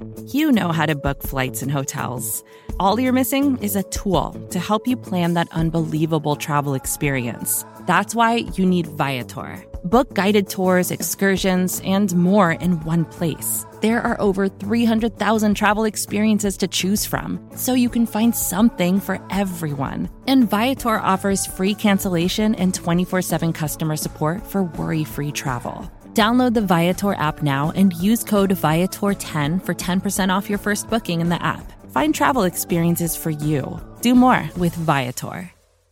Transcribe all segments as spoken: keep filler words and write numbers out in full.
You know how to book flights and hotels. All you're missing is a tool to help you plan that unbelievable travel experience. That's why you need Viator. Book guided tours, excursions, and more in one place. There are over three hundred thousand travel experiences to choose from, so you can find something for everyone. And Viator offers free cancellation and twenty-four seven customer support for worry-free travel. Download the Viator app now and use code Viator ten for ten percent off your first booking in the app. Find travel experiences for you. Do more with Viator.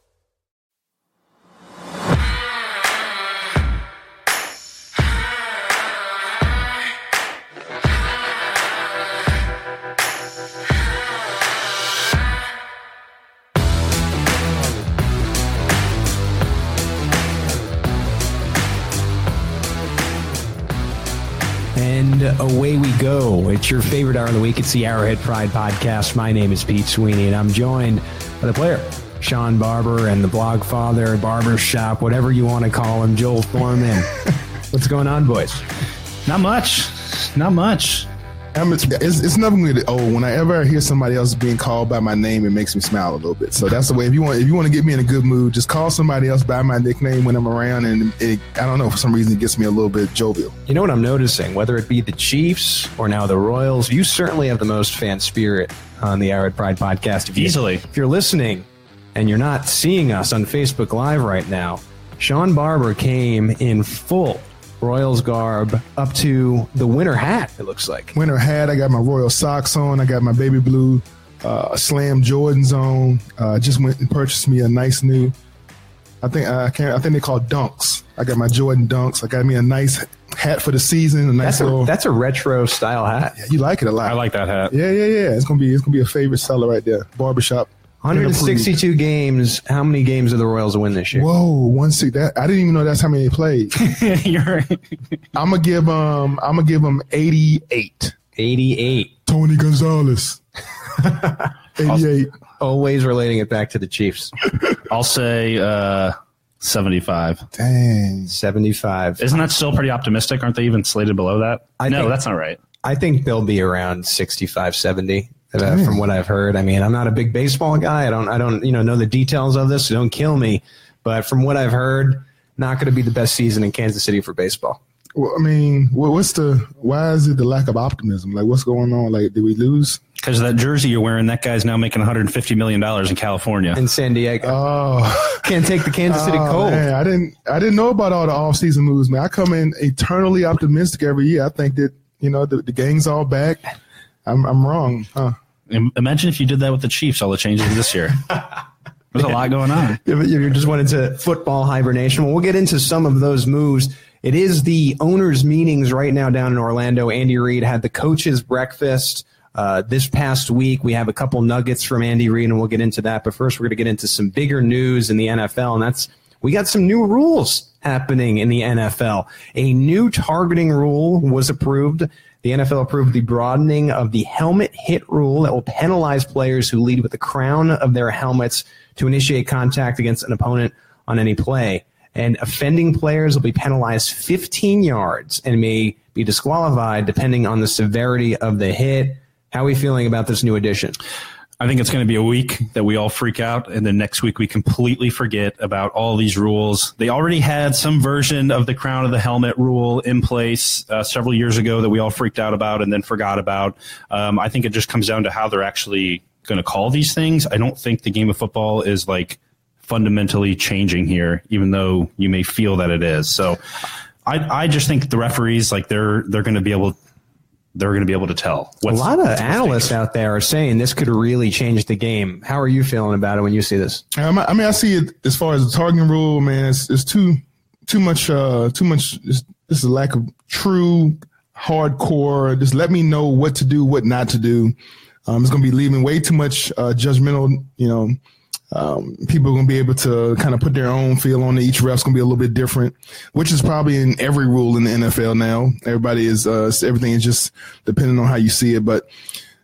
And away we go. It's your favorite hour of the week. It's the Arrowhead Pride Podcast. My name is Pete Sweeney, and I'm joined by the player, Sean Barber, and the blog father, barbershop, whatever you want to call him, Joel Thorman. What's going on, boys? Not much. Not much. I'm, it's, it's never going to get old. Whenever I hear somebody else being called by my name, it makes me smile a little bit. So that's the way. If you want, if you want to get me in a good mood, just call somebody else by my nickname when I'm around, and it, I don't know, for some reason it gets me a little bit jovial. You know what I'm noticing? Whether it be the Chiefs or now the Royals, you certainly have the most fan spirit on the Arrowhead Pride Podcast. If you, Easily. If you're listening and you're not seeing us on Facebook Live right now, Sean Barber came in full Royals garb up to the winter hat, it looks like. Winter hat. I got my Royal socks on. I got my baby blue uh, Slam Jordans on. Uh, just went and purchased me a nice new, I think uh, I can't. I think they call Dunks. I got my Jordan Dunks. I got me a nice hat for the season. A nice that's, a, little, that's a retro style hat. Yeah, you like it a lot. I like that hat. Yeah, yeah, yeah. It's gonna be it's gonna be a favorite seller right there. Barbershop. one hundred sixty-two games. How many games do the Royals win this year? Whoa, one six. That I didn't even know that's how many they played. You're I'm gonna give um. I'm gonna give them eighty-eight. eighty-eight. Tony Gonzalez. eighty-eight. Always relating it back to the Chiefs. I'll say uh, seventy-five. Dang. seventy-five. Isn't that still pretty optimistic? Aren't they even slated below that? I no, think, that's not right. I think they'll be around sixty-five, seventy. Uh, from what I've heard. I mean, I'm not a big baseball guy. I don't, I don't, you know, know the details of this. So don't kill me. But from what I've heard, not going to be the best season in Kansas City for baseball. Well, I mean, what's the? Why is it the lack of optimism? Like, what's going on? Like, did we lose? Because of that jersey you're wearing, that guy's now making one hundred fifty million dollars in California. In San Diego. Oh, can't take the Kansas City oh, cold. Man, I didn't, I didn't know about all the off-season moves, man. I come in eternally optimistic every year. I think that you know the, the gang's all back. I'm, I'm wrong, huh? Imagine if you did that with the Chiefs, all the changes this year. There's a lot going on. If you just went into football hibernation. Well, we'll get into some of those moves. It is the owners' meetings right now down in Orlando. Andy Reid had the coaches' breakfast uh, this past week. We have a couple nuggets from Andy Reid, and we'll get into that. But first, we're going to get into some bigger news in the N F L, and that's we got some new rules happening in the N F L. A new targeting rule was approved. The N F L approved the broadening of the helmet hit rule that will penalize players who lead with the crown of their helmets to initiate contact against an opponent on any play. And offending players will be penalized fifteen yards and may be disqualified depending on the severity of the hit. How are we feeling about this new addition? I think it's going to be a week that we all freak out, and then next week we completely forget about all these rules. They already had some version of the crown of the helmet rule in place uh, several years ago that we all freaked out about and then forgot about. Um, I think it just comes down to how they're actually going to call these things. I don't think the game of football is like fundamentally changing here, even though you may feel that it is. So I, I just think the referees, like they're they're going to be able they're going to be able to tell. What's, a lot of analysts out there are saying this could really change the game. How are you feeling about it when you see this? Um, I mean, I see it as far as the targeting rule, man. It's, it's too too much. Uh, too much. This is a lack of true hardcore. Just let me know what to do, what not to do. Um, it's going to be leaving way too much uh, judgmental. You know, um, people are going to be able to kind of put their own feel on it. Each ref's going to be a little bit different, which is probably in every rule in the N F L now. Everybody is uh, everything is just depending on how you see it, but.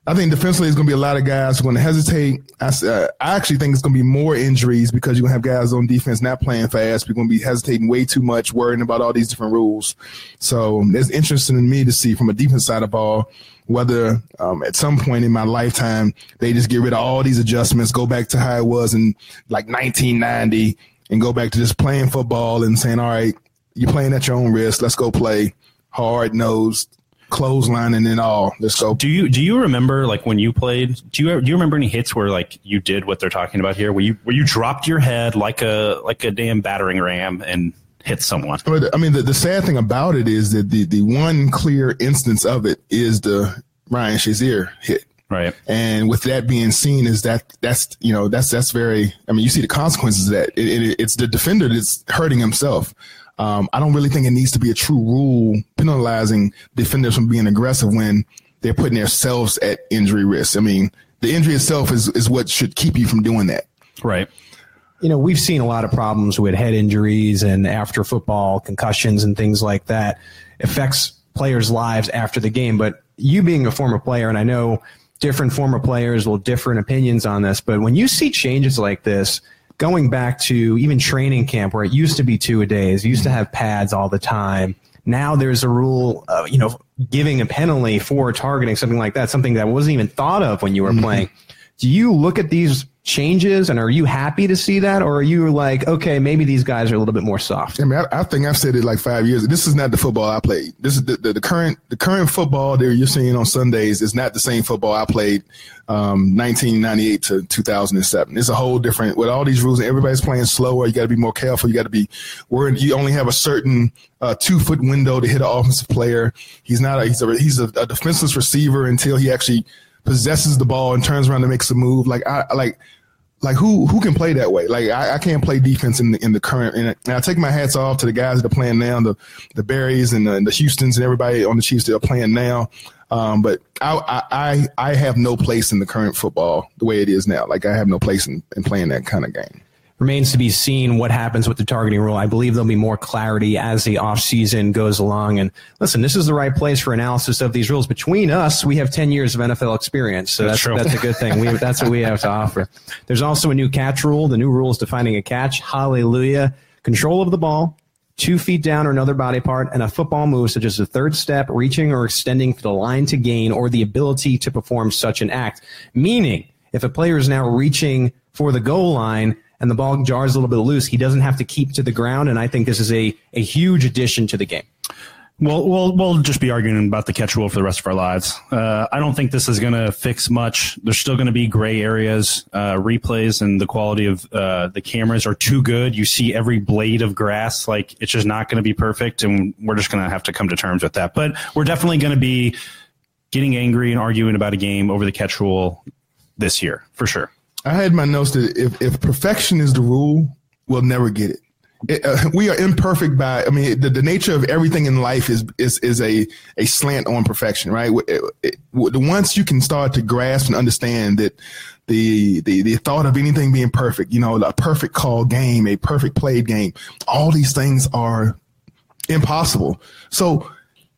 I think defensively is going to be a lot of guys who are going to hesitate. I, uh, I actually think it's going to be more injuries because you're going to have guys on defense not playing fast. We're going to be hesitating way too much, worrying about all these different rules. So it's interesting to me to see from a defense side of the ball whether um, at some point in my lifetime they just get rid of all these adjustments, go back to how it was in like nineteen ninety and go back to just playing football and saying, all right, you're playing at your own risk. Let's go play hard-nosed. Clothesline and then all. Let's go. Do you do you remember like when you played? Do you do you remember any hits where like you did what they're talking about here? Where you where you dropped your head like a like a damn battering ram and hit someone? I mean, the, the sad thing about it is that the the one clear instance of it is the Ryan Shazier hit. Right. And with that being seen, is that that's you know that's that's very. I mean, you see the consequences of that. It, it, it's the defender that's hurting himself. Um, I don't really think it needs to be a true rule penalizing defenders from being aggressive when they're putting themselves at injury risk. I mean, the injury itself is, is what should keep you from doing that. Right. You know, we've seen a lot of problems with head injuries and after football concussions and things like that. Affects players' lives after the game. But you being a former player, and I know different former players will different opinions on this, but when you see changes like this, going back to even training camp where it used to be two a days, used to have pads all the time. Now there's a rule, uh, you know, giving a penalty for targeting, something like that, something that wasn't even thought of when you were mm-hmm. playing. Do you look at these changes and are you happy to see that? Or are you like, okay, maybe these guys are a little bit more soft? I mean, I, I think I've said it like five years. This is not the football I played. This is the, the, the current the current football that you're seeing on Sundays is not the same football I played um, nineteen ninety-eight to two thousand seven. It's a whole different, with all these rules, and everybody's playing slower. You got to be more careful. You got to be worried. You only have a certain uh, two foot window to hit an offensive player. He's not a, he's a, he's a, a defenseless receiver until he actually possesses the ball and turns around and makes a move. Like I like, like who who can play that way? Like I, I can't play defense in the in the current. And I take my hats off to the guys that are playing now, the the Berries and the, and the Houstons and everybody on the Chiefs that are playing now. Um, but I, I I have no place in the current football the way it is now. Like I have no place in, in playing that kind of game. Remains to be seen what happens with the targeting rule. I believe there'll be more clarity as the offseason goes along. And listen, this is the right place for analysis of these rules. Between us, we have ten years of N F L experience, so that's that's, that's a good thing. We, that's what we have to offer. There's also a new catch rule. The new rule is defining a catch. Hallelujah. Control of the ball, two feet down or another body part, and a football move such as a third step, reaching or extending to the line to gain, or the ability to perform such an act. Meaning, if a player is now reaching for the goal line, and the ball jars a little bit loose, he doesn't have to keep to the ground, and I think this is a, a huge addition to the game. Well, we'll we'll just be arguing about the catch rule for the rest of our lives. Uh, I don't think this is going to fix much. There's still going to be gray areas. Uh, replays and the quality of uh, the cameras are too good. You see every blade of grass. Like, it's just not going to be perfect, and we're just going to have to come to terms with that. But we're definitely going to be getting angry and arguing about a game over the catch rule this year, for sure. I had my notes that if, if perfection is the rule, we'll never get it. it uh, we are imperfect by, I mean, the, the nature of everything in life is is is a, a slant on perfection, right? It, it, it, once you can start to grasp and understand that the, the the thought of anything being perfect, you know, a perfect called game, a perfect played game, all these things are impossible. So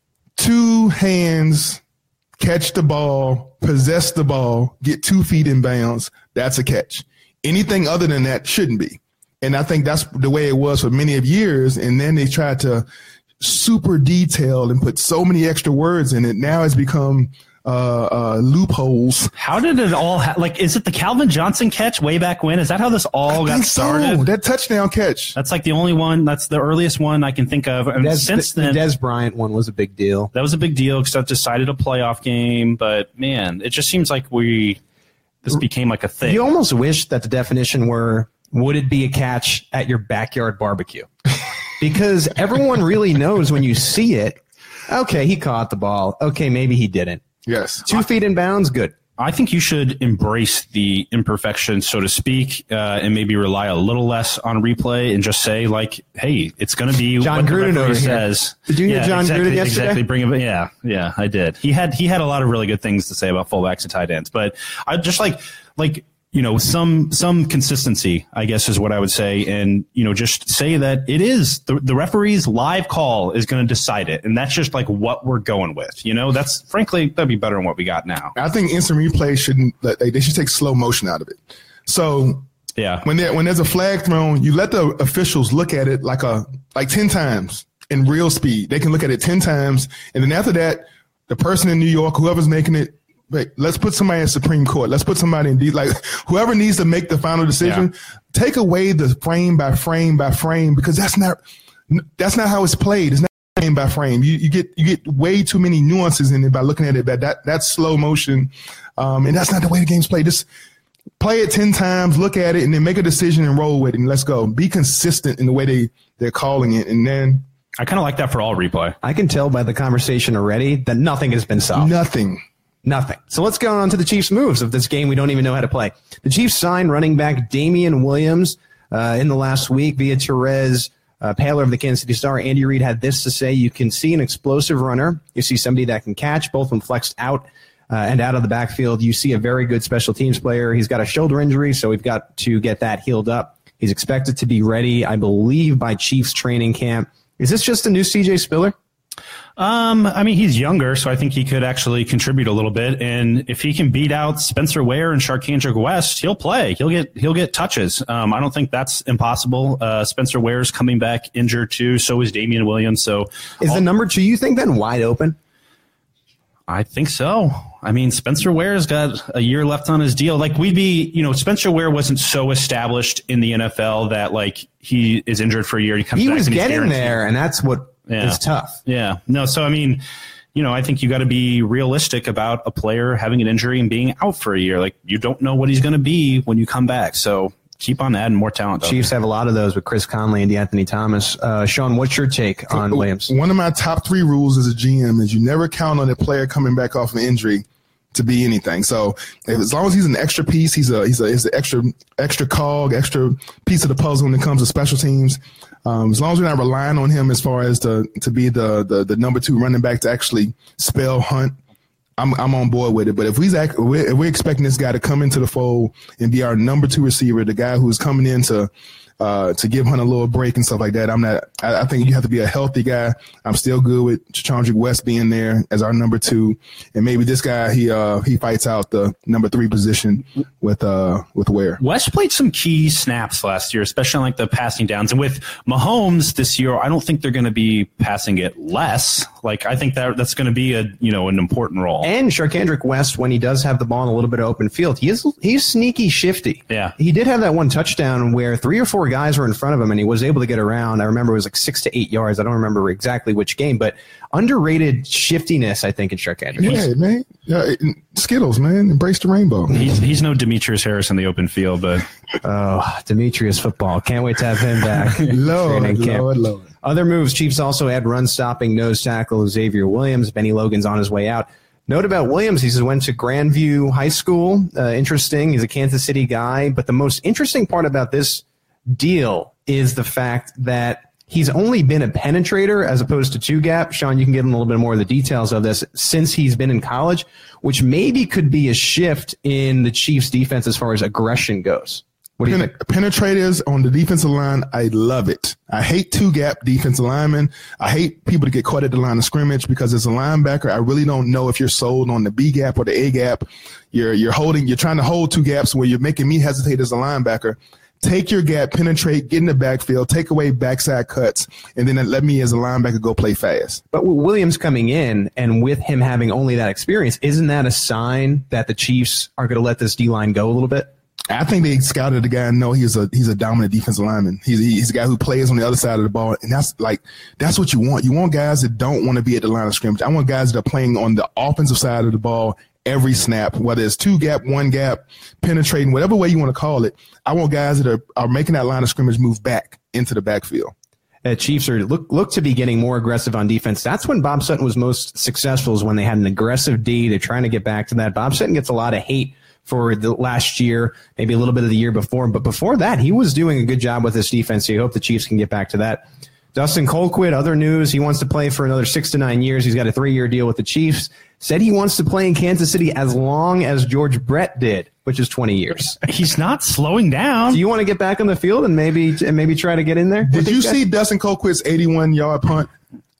two hands, catch the ball, possess the ball, get two feet in bounds, that's a catch. Anything other than that shouldn't be. And I think that's the way it was for many of years. And then they tried to super detail and put so many extra words in it. Now it's become uh, uh, loopholes. How did it all ha- like, is it the Calvin Johnson catch way back when? Is that how this all I got started? So. That touchdown catch. That's like the only one. That's the earliest one I can think of. And Des, since the, then, the Des Bryant one was a big deal. That was a big deal because that decided a playoff game. But man, it just seems like we, this became like a thing. You almost wish that the definition were, would it be a catch at your backyard barbecue? Because everyone really knows when you see it, okay, he caught the ball. Okay, maybe he didn't. Yes. Two feet in bounds, good. I think you should embrace the imperfection, so to speak, uh, and maybe rely a little less on replay and just say, like, hey, it's going to be John what the Gruden referee over says. Here. Did you hear yeah, John exactly, Gruden yesterday? Exactly. Bring him, yeah, yeah, I did. He had he had a lot of really good things to say about fullbacks and tight ends, but I just like like you know, some some consistency, I guess, is what I would say. And, you know, just say that it is the, the referee's live call is going to decide it. And that's just like what we're going with. You know, that's frankly, that'd be better than what we got now. I think instant replay shouldn't, they, they should take slow motion out of it. So yeah, when there, when there's a flag thrown, you let the officials look at it like a like ten times in real speed. They can look at it ten times. And then after that, the person in New York, whoever's making it, Wait, let's put somebody in Supreme Court. Let's put somebody in, like, whoever needs to make the final decision, yeah. Take away the frame by frame by frame, because that's not, that's not how it's played. It's not frame by frame. You, you get, you get way too many nuances in it by looking at it. That, that that's slow motion. Um, and that's not the way the game's played. Just play it ten times, look at it, and then make a decision and roll with it. And let's go. Be consistent in the way they, they're calling it. And then I kind of like that for all replay. I can tell by the conversation already that nothing has been solved. Nothing. Nothing. So let's go on to the Chiefs' moves of this game we don't even know how to play. The Chiefs signed running back Damian Williams uh, in the last week via Therese uh, Paler of the Kansas City Star. Andy Reid had this to say: you can see an explosive runner. You see somebody that can catch, both when flexed out uh, and out of the backfield. You see a very good special teams player. He's got a shoulder injury, so we've got to get that healed up. He's expected to be ready, I believe, by Chiefs training camp. Is this just a new C J Spiller? Um, I mean, he's younger, so I think he could actually contribute a little bit. And if he can beat out Spencer Ware and Charcandrick West, he'll play. He'll get he'll get touches. Um, I don't think that's impossible. Uh, Spencer Ware's coming back injured too. So is Damian Williams. So is the number two, you think, then wide open? I think so. I mean, Spencer Ware's got a year left on his deal. Like, we'd be, you know, Spencer Ware wasn't so established in the N F L that, like, he is injured for a year. He comes he back was and getting he's there, and that's what yeah. is tough. Yeah. No, so, I mean, you know, I think you got to be realistic about a player having an injury and being out for a year. Like, you don't know what he's going to be when you come back. So keep on adding more talent. Though. Chiefs have a lot of those with Chris Conley and DeAnthony Thomas. Uh, Sean, what's your take on Williams? One of my top three rules as a G M is you never count on a player coming back off an injury to be anything. So if, as long as he's an extra piece, he's a he's a he's an extra extra cog, extra piece of the puzzle when it comes to special teams. Um, as long as we're not relying on him as far as to to be the the, the number two running back to actually spell Hunt, I'm I'm on board with it. But if we's act, if we're, if we're expecting this guy to come into the fold and be our number two receiver, the guy who's coming in to uh, to give Hunt a little break and stuff like that, I'm not. I, I think you have to be a healthy guy. I'm still good with Charcandrick West being there as our number two, and maybe this guy he uh, he fights out the number three position with uh with Ware. West played some key snaps last year, especially on, like, the passing downs, and with Mahomes this year, I don't think they're going to be passing it less. Like, I think that that's going to be a you know an important role. And Charcandrick West, when he does have the ball in a little bit of open field, he is he's sneaky shifty. Yeah, he did have that one touchdown where three or four guys were in front of him and he was able to get around. I remember it was like six to eight yards. I don't remember exactly which game, but underrated shiftiness, I think, in Charcandrick. Yeah, man. Yeah, Skittles, man. Embrace the rainbow. He's, he's no Demetrius Harris in the open field, but oh, Demetrius football. Can't wait to have him back. Lord, Lord, Lord. Other moves, Chiefs also add run-stopping nose tackle Xavier Williams. Benny Logan's on his way out. Note about Williams, he went to Grandview High School. Uh, interesting. He's a Kansas City guy. But the most interesting part about this deal is the fact that he's only been a penetrator as opposed to two-gap. Sean, you can give him a little bit more of the details of this since he's been in college, which maybe could be a shift in the Chiefs' defense as far as aggression goes. What do you Pen- think? Penetrators on the defensive line, I love it. I hate two-gap defensive linemen. I hate people to get caught at the line of scrimmage because as a linebacker, I really don't know if you're sold on the B-gap or the A-gap. You're you're holding, you're trying to hold two gaps where you're making me hesitate as a linebacker. Take your gap, penetrate, get in the backfield, take away backside cuts, and then let me as a linebacker go play fast. But with Williams coming in and with him having only that experience, isn't that a sign that the Chiefs are going to let this D-line go a little bit? I think they scouted the guy and know he's a he's a dominant defensive lineman. He's he's a guy who plays on the other side of the ball, and that's like that's what you want. You want guys that don't want to be at the line of scrimmage. I want guys that are playing on the offensive side of the ball every snap, whether it's two gap, one gap, penetrating, whatever way you want to call it. I want guys that are, are making that line of scrimmage move back into the backfield. Uh, Chiefs are look look to be getting more aggressive on defense. That's when Bob Sutton was most successful, is when they had an aggressive D. They're trying to get back to that. Bob Sutton gets a lot of hate for the last year, maybe a little bit of the year before. But before that, he was doing a good job with this defense. So you hope the Chiefs can get back to that. Dustin Colquitt, other news, he wants to play for another six to nine years. He's got a three-year deal with the Chiefs. Said he wants to play in Kansas City as long as George Brett did, which is twenty years. He's not slowing down. Do you want to get back on the field and maybe and maybe try to get in there? Did you see Dustin Colquitt's eighty-one-yard punt?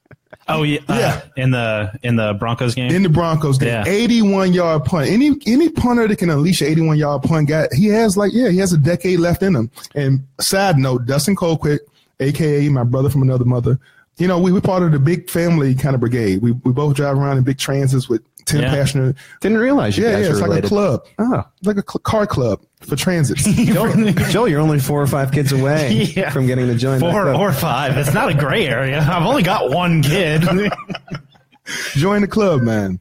Oh yeah, uh, yeah. In the in the Broncos game. In the Broncos game, yeah. eighty-one-yard punt. Any any punter that can unleash an eighty-one-yard punt, got he has like yeah, he has a decade left in him. And side note, Dustin Colquitt, aka my brother from another mother. You know, we were part of the big family kind of brigade. We we both drive around in big transits with ten yeah. passionate. Didn't realize you yeah, guys yeah, were it's related. like a club. Oh, it's like a cl- car club for transits. Joel, Joel, you're only four or five kids away yeah. from getting to join. Four or five. It's not a gray area. I've only got one kid. Join the club, man.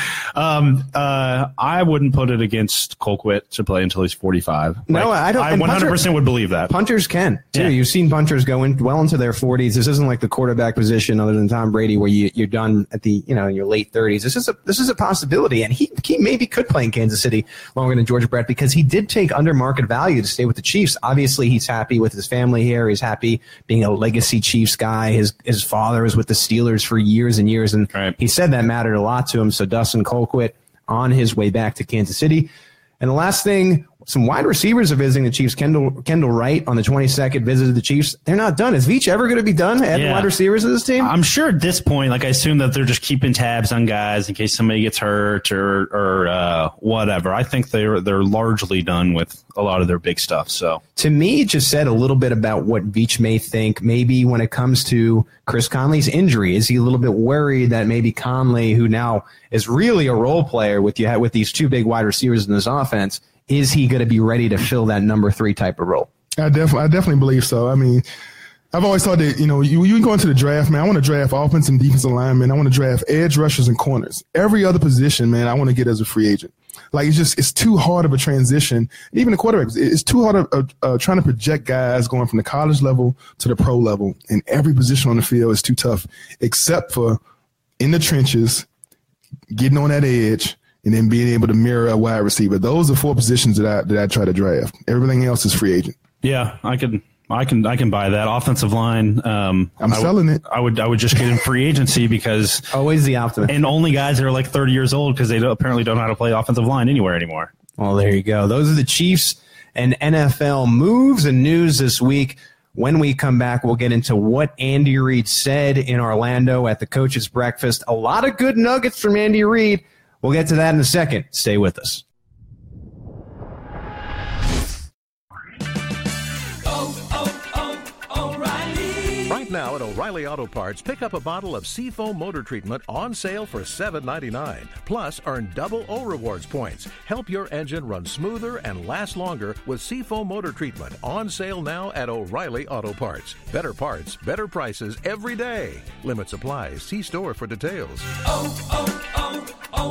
Um, uh, I wouldn't put it against Colquitt to play until he's forty-five. No, like, I don't. I one hundred percent would believe that. Punters can, too. Yeah. You've seen punters go in well into their forties. This isn't like the quarterback position other than Tom Brady where you, you're done at the, you know, in your late thirties. This is a this is a possibility. And he, he maybe could play in Kansas City longer than George Brett because he did take under market value to stay with the Chiefs. Obviously, he's happy with his family here. He's happy being a legacy Chiefs guy. His his father was with the Steelers for years and years. And right. he said that mattered a lot to him. So Dustin Colquitt on his way back to Kansas City. And the last thing, some wide receivers are visiting the Chiefs. Kendall Kendall Wright on the twenty-second visited the Chiefs. They're not done. Is Veach ever going to be done adding yeah. wide receivers to this team? I'm sure at this point, like I assume that they're just keeping tabs on guys in case somebody gets hurt or or uh, whatever. I think they're they're largely done with a lot of their big stuff. So to me, it just said a little bit about what Veach may think. Maybe when it comes to Chris Conley's injury, is he a little bit worried that maybe Conley, who now is really a role player with you with these two big wide receivers in this offense, is he going to be ready to fill that number three type of role? I definitely, I definitely believe so. I mean, I've always thought that, you know, you, you go into the draft, man, I want to draft offensive and defensive linemen. I want to draft edge rushers and corners. Every other position, man, I want to get as a free agent. Like, it's just, it's too hard of a transition. Even the quarterbacks, it's too hard of uh, uh, trying to project guys going from the college level to the pro level. And every position on the field is too tough, except for in the trenches, getting on that edge, and then being able to mirror a wide receiver. Those are four positions that I that I try to draft. Everything else is free agent. Yeah, I can I can I can buy that. Offensive line. Um, I'm I selling would, it. I would I would just get in free agency because always the optimist. And only guys that are like thirty years old because they don't, apparently don't know how to play offensive line anywhere anymore. Well, there you go. Those are the Chiefs and N F L moves and news this week. When we come back, we'll get into what Andy Reid said in Orlando at the coach's breakfast. A lot of good nuggets from Andy Reid. We'll get to that in a second. Stay with us. Oh, oh, oh, O'Reilly. Right now at O'Reilly Auto Parts, pick up a bottle of Seafoam Motor Treatment on sale for seven ninety-nine. Plus, earn double O Rewards points. Help your engine run smoother and last longer with Seafoam Motor Treatment on sale now at O'Reilly Auto Parts. Better parts, better prices every day. Limit supplies. See store for details. Oh, oh, oh,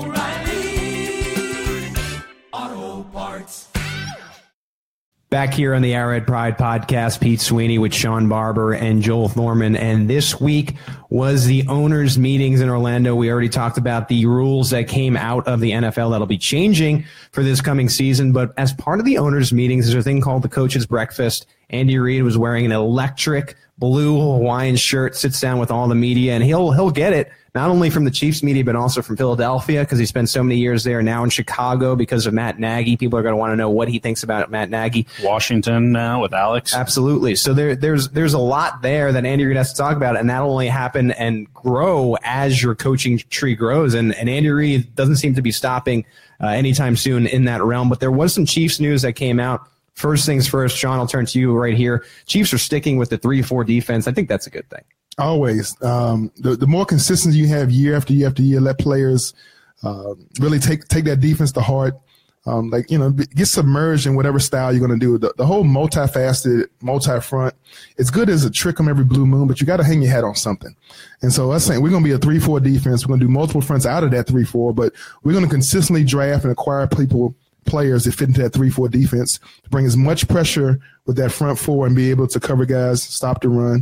O'Reilly Auto Parts. Back here on the Arrowhead Pride podcast, Pete Sweeney with Sean Barber and Joel Thorman. And this week was the owners' meetings in Orlando. We already talked about the rules that came out of the N F L that'll be changing for this coming season. But as part of the owners' meetings, there's a thing called the coach's breakfast. Andy Reid was wearing an electric blue Hawaiian shirt, sits down with all the media, and he'll he'll get it. Not only from the Chiefs media, but also from Philadelphia because he spent so many years there. Now in Chicago because of Matt Nagy. People are going to want to know what he thinks about Matt Nagy. Washington now with Alex. Absolutely. So there, there's there's a lot there that Andy Reid has to talk about, and that'll only happen and grow as your coaching tree grows. And, and Andy Reid doesn't seem to be stopping uh, anytime soon in that realm. But there was some Chiefs news that came out. First things first, Sean, I'll turn to you right here. Chiefs are sticking with the three four defense. I think that's a good thing. Always. Um, the, the more consistency you have year after year after year, let players uh, really take take that defense to heart. Um, like, you know, get submerged in whatever style you're going to do. The, the whole multifaceted, multi-front, it's good as a trick on every blue moon, but you got to hang your hat on something. And so I was saying we're going to be a three four defense. We're going to do multiple fronts out of that three four, but we're going to consistently draft and acquire people, players that fit into that three four defense to bring as much pressure with that front four and be able to cover guys, stop the run,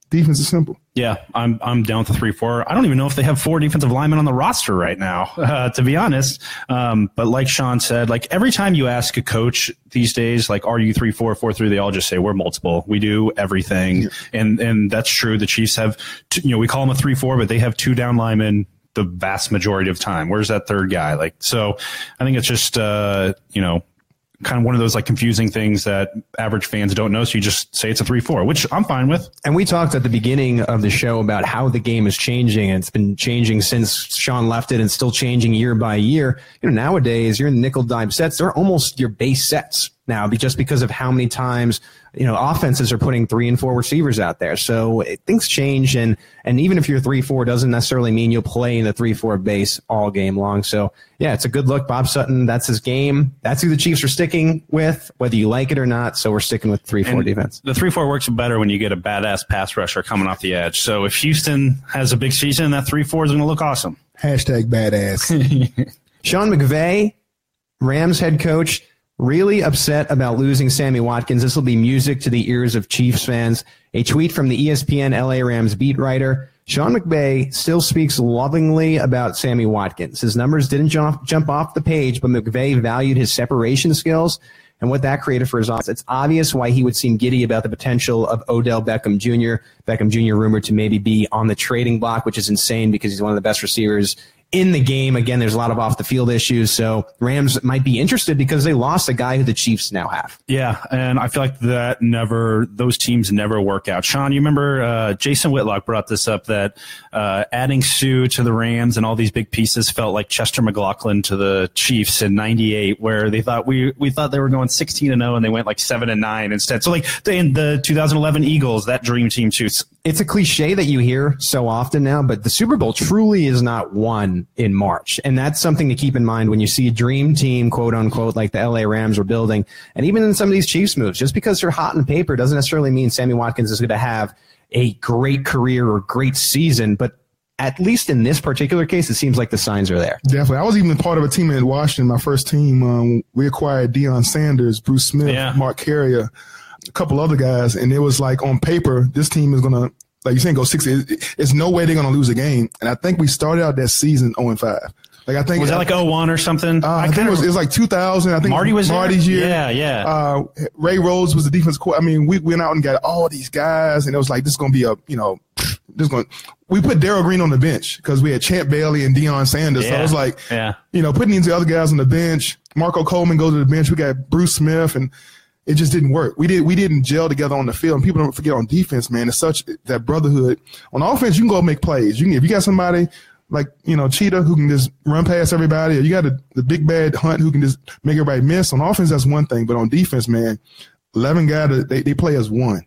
Defense is simple. Yeah, I'm I'm down with the three four. I don't even know if they have four defensive linemen on the roster right now, uh, to be honest. Um, but like Sean said, like every time you ask a coach these days, like, are you three four, four three? They all just say we're multiple. We do everything, yeah. and and that's true. The Chiefs have, two, you know, we call them a three four, but they have two down linemen the vast majority of time. Where's that third guy? Like, so I think it's just uh, you know. kind of one of those like confusing things that average fans don't know. So you just say it's a three four, which I'm fine with. And we talked at the beginning of the show about how the game is changing, and it's been changing since Sean left it and still changing year by year. You know, nowadays you're in nickel dime sets. They're almost your base sets now, just because of how many times, you know, offenses are putting three and four receivers out there. So it, things change. And, and even if you're three four, doesn't necessarily mean you'll play in the three four base all game long. So yeah, it's a good look. Bob Sutton, that's his game. That's who the Chiefs are sticking with, whether you like it or not. So we're sticking with three four defense. The three four works better when you get a badass pass rusher coming off the edge. So if Houston has a big season, that three four is going to look awesome. Hashtag badass. Sean McVay, Rams head coach, really upset about losing Sammy Watkins. This will be music to the ears of Chiefs fans. A tweet from the E S P N L A Rams beat writer. Sean McVay still speaks lovingly about Sammy Watkins. His numbers didn't jump, jump off the page, but McVay valued his separation skills and what that created for his offense. It's obvious why he would seem giddy about the potential of Odell Beckham Junior Beckham Junior rumored to maybe be on the trading block, which is insane because he's one of the best receivers in the game. Again, there's a lot of off the field issues, so Rams might be interested because they lost a guy who the Chiefs now have. Yeah, and I feel like that never, those teams never work out. Sean, you remember uh, Jason Whitlock brought this up, that uh, adding Sue to the Rams and all these big pieces felt like Chester McLaughlin to the Chiefs in ninety-eight, where they thought we we thought they were going sixteen and oh and they went like seven and nine instead. So like in the two thousand eleven Eagles, that dream team too. It's a cliche that you hear so often now, but the Super Bowl truly is not won in March. And that's something to keep in mind when you see a dream team, quote unquote, like the L A Rams are building. And even in some of these Chiefs moves, just because they're hot on paper doesn't necessarily mean Sammy Watkins is going to have a great career or great season. But at least in this particular case, it seems like the signs are there. Definitely. I was even part of a team in Washington, my first team. Um, we acquired Deion Sanders, Bruce Smith, yeah. Mark Carrier, a couple other guys. And it was like on paper, this team is going to, like you're saying, go six. It's no way they're going to lose a game. And I think we started out that season oh and five. Like I think was that like oh one or something? Uh, I, I think it was, it was like two thousand. I think Marty was Marty's there? year. Yeah, yeah. Uh, Ray Rhodes was the defense coordinator. I mean, we went out and got all these guys, and it was like this is going to be a, you know, this going. We put Darryl Green on the bench because we had Champ Bailey and Deion Sanders. Yeah. So it was like, yeah. you know, putting these other guys on the bench. Marco Coleman goes to the bench. We got Bruce Smith, and it just didn't work. We did we didn't gel together on the field. And people don't forget on defense, man. It's such that brotherhood. On offense, you can go make plays. You can if you got somebody like, you know, Cheetah who can just run past everybody, or you got a, the big bad Hunt who can just make everybody miss. On offense, that's one thing. But on defense, man, eleven guys, they, they play as one.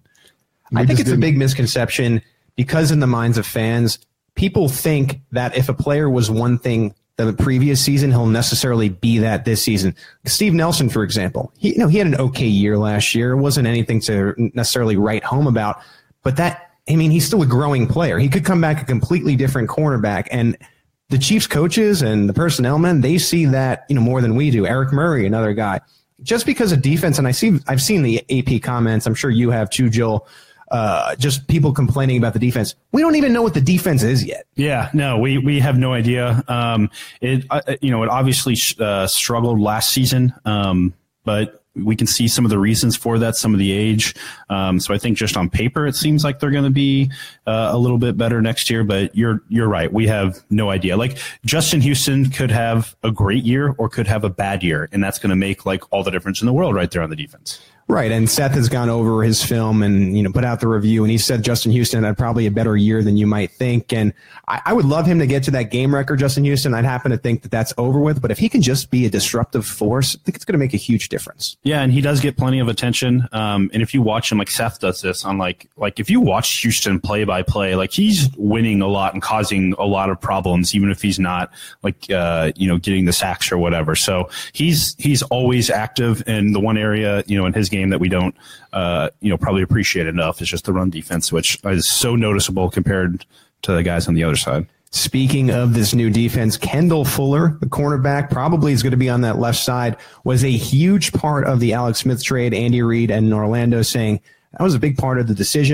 I think it's didn't. a big misconception because in the minds of fans, people think that if a player was one thing the previous season, he'll necessarily be that this season. Steve Nelson, for example, he, you know, he had an okay year last year. It wasn't anything to necessarily write home about, but that, I mean, he's still a growing player. He could come back a completely different cornerback. And the Chiefs coaches and the personnel men, they see that, you know, more than we do. Eric Murray, another guy. Just because of defense, and I see, I've seen the A P comments. I'm sure you have too, Joel. Uh, just people complaining about the defense. We don't even know what the defense is yet. Yeah, no, we, we have no idea. Um, it, uh, you know, it obviously uh, struggled last season, um, but we can see some of the reasons for that, some of the age. Um, so I think just on paper, it seems like they're going to be uh, a little bit better next year, but you're, you're right. We have no idea. Like Justin Houston could have a great year or could have a bad year. And that's going to make like all the difference in the world right there on the defense. Right, and Seth has gone over his film and, you know, put out the review, and he said Justin Houston had probably a better year than you might think. And I, I would love him to get to that game record, Justin Houston. I'd happen to think that that's over with. But if he can just be a disruptive force, I think it's going to make a huge difference. Yeah, and he does get plenty of attention. Um, and if you watch him, like Seth does this on like, like if you watch Houston play by play, like he's winning a lot and causing a lot of problems, even if he's not like, uh, you know, getting the sacks or whatever. So he's he's always active in the one area, you know, in his game that we don't, uh, you know, probably appreciate enough is just the run defense, which is so noticeable compared to the guys on the other side. Speaking of this new defense, Kendall Fuller, the cornerback, probably is going to be on that left side, was a huge part of the Alex Smith trade. Andy Reid and Orlando saying that was a big part of the decision.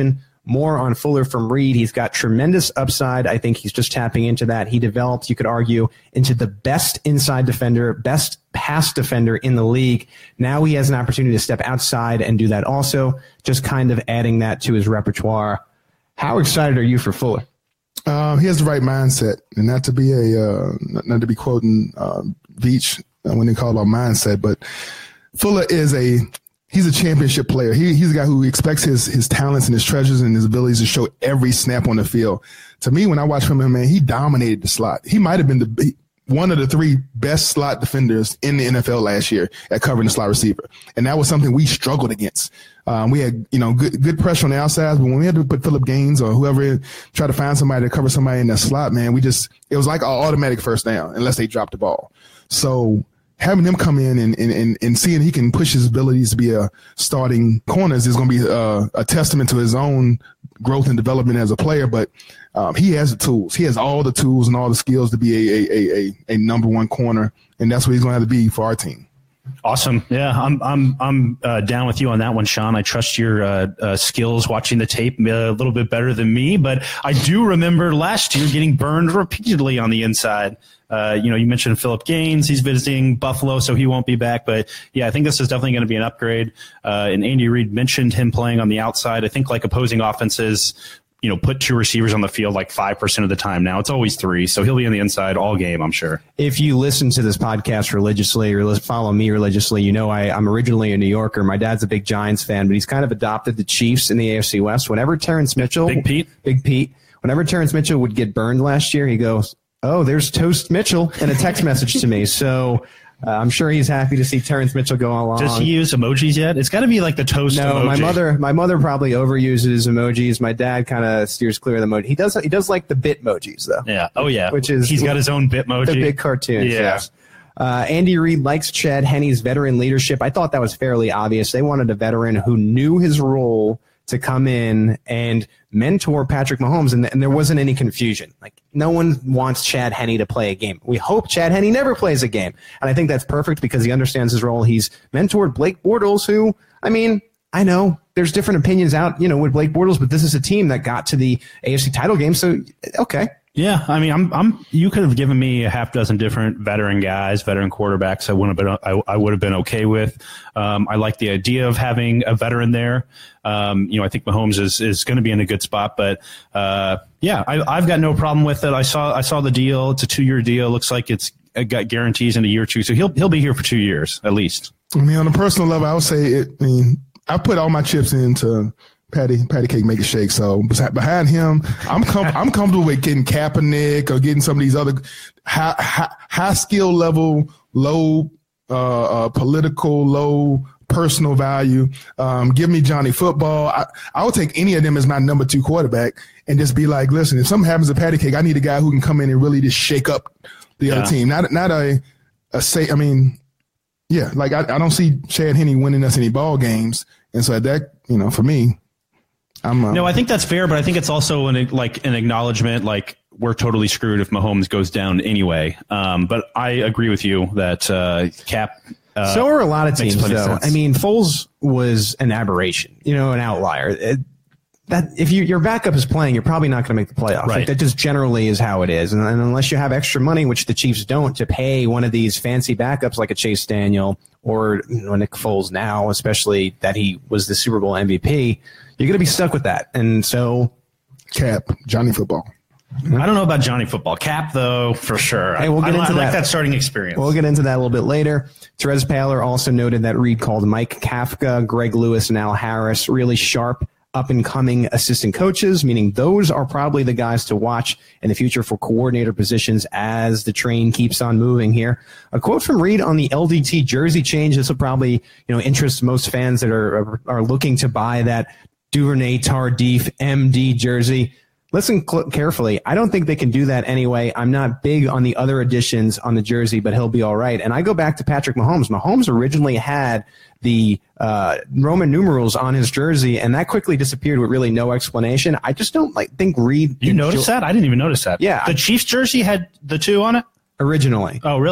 More on Fuller from Reed. He's got tremendous upside. I think he's just tapping into that. He developed, you could argue, into the best inside defender, best pass defender in the league. Now he has an opportunity to step outside and do that also, just kind of adding that to his repertoire. How excited are you for Fuller? Um, he has the right mindset, and not to be a uh, not, not to be quoting uh, Veach when they call about mindset, but Fuller is a he's a championship player. He he's a guy who expects his his talents and his treasures and his abilities to show every snap on the field. To me, when I watch from him, man, he dominated the slot. He might have been the one of the three best slot defenders in the N F L last year at covering the slot receiver, and that was something we struggled against. Um, we had, you know, good good pressure on the outside, but when we had to put Phillip Gaines or whoever in, try to find somebody to cover somebody in that slot, man, we just it was like an automatic first down unless they dropped the ball. So having him come in and, and, and, and seeing he can push his abilities to be a starting corners is going to be a, a testament to his own growth and development as a player. But um, he has the tools. He has all the tools and all the skills to be a a, a, a number one corner, and that's what he's going to have to be for our team. Awesome. Yeah, I'm I'm I'm uh, down with you on that one, Sean. I trust your uh, uh, skills watching the tape a little bit better than me, but I do remember last year getting burned repeatedly on the inside. Uh, you know, you mentioned Phillip Gaines. He's visiting Buffalo, so he won't be back. But, yeah, I think this is definitely going to be an upgrade. Uh, and Andy Reid mentioned him playing on the outside. I think, like, opposing offenses, you know, put two receivers on the field like five percent of the time now. It's always three, so he'll be on the inside all game, I'm sure. If you listen to this podcast religiously or follow me religiously, you know I, I'm originally a New Yorker. My dad's a big Giants fan, but he's kind of adopted the Chiefs in the A F C West. Whenever Terrence Mitchell... Big Pete? Big Pete. Whenever Terrence Mitchell would get burned last year, he goes, oh, there's Toast Mitchell, in a text message to me. So uh, I'm sure he's happy to see Terrence Mitchell go along. Does he use emojis yet? It's got to be like the toast no, emoji. No, my mother my mother probably overuses emojis. My dad kind of steers clear of the emoji. He does he does like the Bitmojis, though. Yeah. Oh, yeah. Which is He's got his own Bitmoji. The big cartoons, yeah. yes. Uh, Andy Reid likes Chad Henne's veteran leadership. I thought that was fairly obvious. They wanted a veteran who knew his role to come in and mentor Patrick Mahomes, and, and there wasn't any confusion. Like, no one wants Chad Henne to play a game. We hope Chad Henne never plays a game, and I think that's perfect because he understands his role. He's mentored Blake Bortles, who, I mean, I know there's different opinions out, you know, with Blake Bortles, but this is a team that got to the A F C title game, so okay. Yeah, I mean, I'm, I'm. You could have given me a half dozen different veteran guys, veteran quarterbacks. I wouldn't have been. I, I would have been okay with. Um, I like the idea of having a veteran there. Um, you know, I think Mahomes is is going to be in a good spot. But uh, yeah, I, I've got no problem with it. I saw I saw the deal. It's a two year deal. Looks like it's got guarantees in a year or two. So he'll he'll be here for two years at least. I mean, on a personal level, I would say it. I mean, I put all my chips into Patty, Patty Cake, make it shake. So behind him, I'm com- I'm comfortable with getting Kaepernick or getting some of these other high high, high skill level, low uh, uh, political, low personal value. Um, give me Johnny Football. I, I would take any of them as my number two quarterback and just be like, listen, if something happens to Patty Cake, I need a guy who can come in and really just shake up the yeah. other team. Not not a a say. I mean, yeah, like I, I don't see Chad Henne winning us any ball games, and so that you know for me. I'm, uh, no, I think that's fair, but I think it's also an, like an acknowledgement, like we're totally screwed if Mahomes goes down anyway. Um, but I agree with you that uh, Cap. Uh, so are a lot of teams, though. Sense. I mean, Foles was an aberration, you know, an outlier. It, that if you, your backup is playing, you're probably not going to make the playoffs. Right. Like, that just generally is how it is. And, and unless you have extra money, which the Chiefs don't, to pay one of these fancy backups like a Chase Daniel or you know, Nick Foles now, especially that he was the Super Bowl M V P, you're going to be stuck with that. And so Cap, Johnny Football. I don't know about Johnny Football. Cap, though, for sure. Hey, we'll get I, into I that. like that starting experience. We'll get into that a little bit later. Terez Paylor also noted that Reid called Mike Kafka, Greg Lewis, and Al Harris really sharp, up-and-coming assistant coaches, meaning those are probably the guys to watch in the future for coordinator positions as the train keeps on moving here. A quote from Reid on the L D T jersey change. This will probably you know interest most fans that are are, are looking to buy that Duvernay Tardif M D jersey. Listen cl- carefully. I don't think they can do that anyway. I'm not big on the other additions on the jersey, but he'll be all right. And I go back to Patrick Mahomes. Mahomes originally had the uh, Roman numerals on his jersey, and that quickly disappeared with really no explanation. I just don't like think Reid. You noticed that? I didn't even notice that. Yeah. The Chiefs jersey had the two on it? Originally. Oh, really?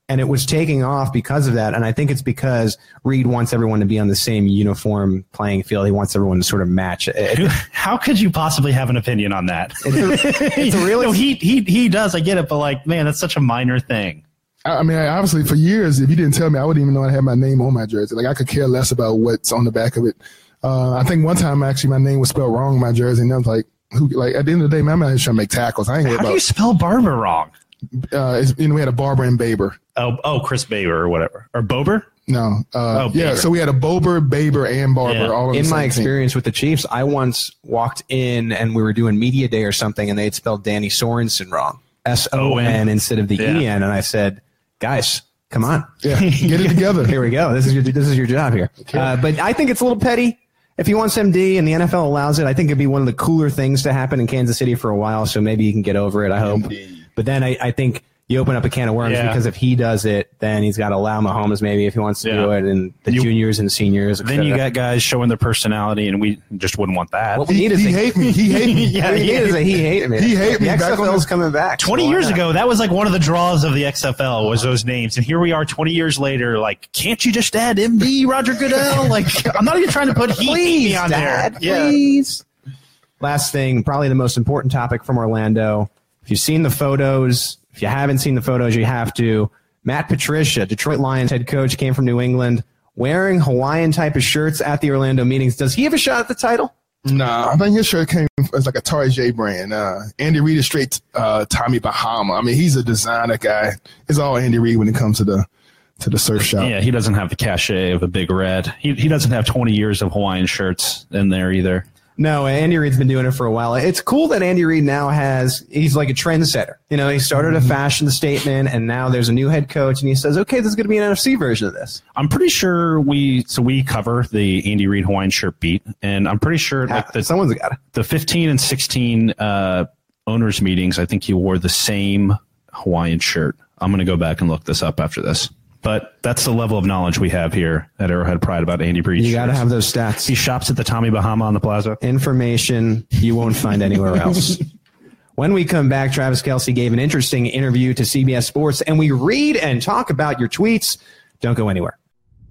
and it was taking off because of that. And I think it's because Reed wants everyone to be on the same uniform playing field. He wants everyone to sort of match. It, How could you possibly have an opinion on that? It's a, it's a really no, he he he does. I get it, but like, man, that's such a minor thing. I mean, I, obviously, for years, if you didn't tell me, I wouldn't even know I had my name on my jersey. Like, I could care less about what's on the back of it. Uh, I think one time, actually, my name was spelled wrong on my jersey, and I was like, "Who?" Like, at the end of the day, man, I'm not just trying to make tackles. I ain't worried How about. do you spell Barber wrong? Uh, it's, you know, we had a Barber and Baber. Oh, oh, Chris Baber or whatever, or Bober. No, uh, Oh, yeah. Baber. So we had a Bober, Baber, and Barber Yeah. all on the in same my team. experience with the Chiefs, I once walked in and we were doing media day or something, and they had spelled Danny Sorensen wrong, S O N instead of the Yeah. E N, and I said, "Guys, come on, Yeah, get it together. here we go. This is your this is your job here." Uh, but I think it's a little petty. If he wants M D and the N F L allows it, I think it'd be one of the cooler things to happen in Kansas City for a while. So maybe you can get over it. I hope. But then I, I think you open up a can of worms Yeah. because if he does it, then he's got to allow Mahomes maybe if he wants to Yeah. do it, and the You- juniors and seniors. et Then you cetera. got guys showing their personality, and we just wouldn't want that. What we He, need is he a- hate me. He hate me. Yeah, What we need yeah. is a he hate me. He hate me The back X F L's on the- coming back. twenty So why years not? ago, that was like one of the draws of the X F L was those names, and here we are twenty years later. Like, can't you just add M D Roger Goodell? Like, I'm not even trying to put he Please, me on Dad, there. Yeah. please. Last thing, probably the most important topic from Orlando. If you've seen the photos, if you haven't seen the photos, you have to. Matt Patricia, Detroit Lions head coach, came from New England, wearing Hawaiian type of shirts at the Orlando meetings. Does he have a shot at the title? Nah, I think his shirt came as like a Tarjay brand. Uh, Andy Reid is straight uh, Tommy Bahama. I mean, he's a designer guy. It's all Andy Reid when it comes to the to the surf shop. Yeah, he doesn't have the cachet of a Big Red. He he doesn't have twenty years of Hawaiian shirts in there either. No, Andy Reid's been doing it for a while. It's cool that Andy Reid now has, he's like a trendsetter. You know, he started a fashion statement, and now there's a new head coach, and he says, okay, there's going to be an N F C version of this. I'm pretty sure we so we cover the Andy Reid Hawaiian shirt beat, and I'm pretty sure like the Someone's got it. the fifteen and sixteen uh, owners meetings, I think he wore the same Hawaiian shirt. I'm going to go back and look this up after this. But that's the level of knowledge we have here at Arrowhead Pride about Andy Reid. You got to shirts. have those stats. He shops at the Tommy Bahama on the plaza. Information you won't find anywhere else. When we come back, Travis Kelce gave an interesting interview to C B S Sports, and we read and talk about your tweets. Don't go anywhere.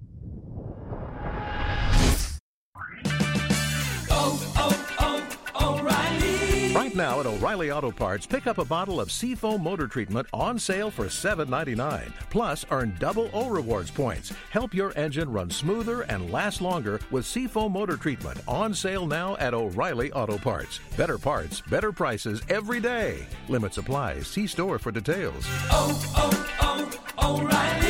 oh, oh, oh, O'Reilly. Right now at O'Reilly Auto Parts, pick up a bottle of Seafoam motor treatment on sale for seven ninety-nine. Plus, earn double O rewards points. Help your engine run smoother and last longer with Seafoam motor treatment on sale now at O'Reilly Auto Parts. Better parts, better prices every day. Limit supplies. See store for details. oh, oh,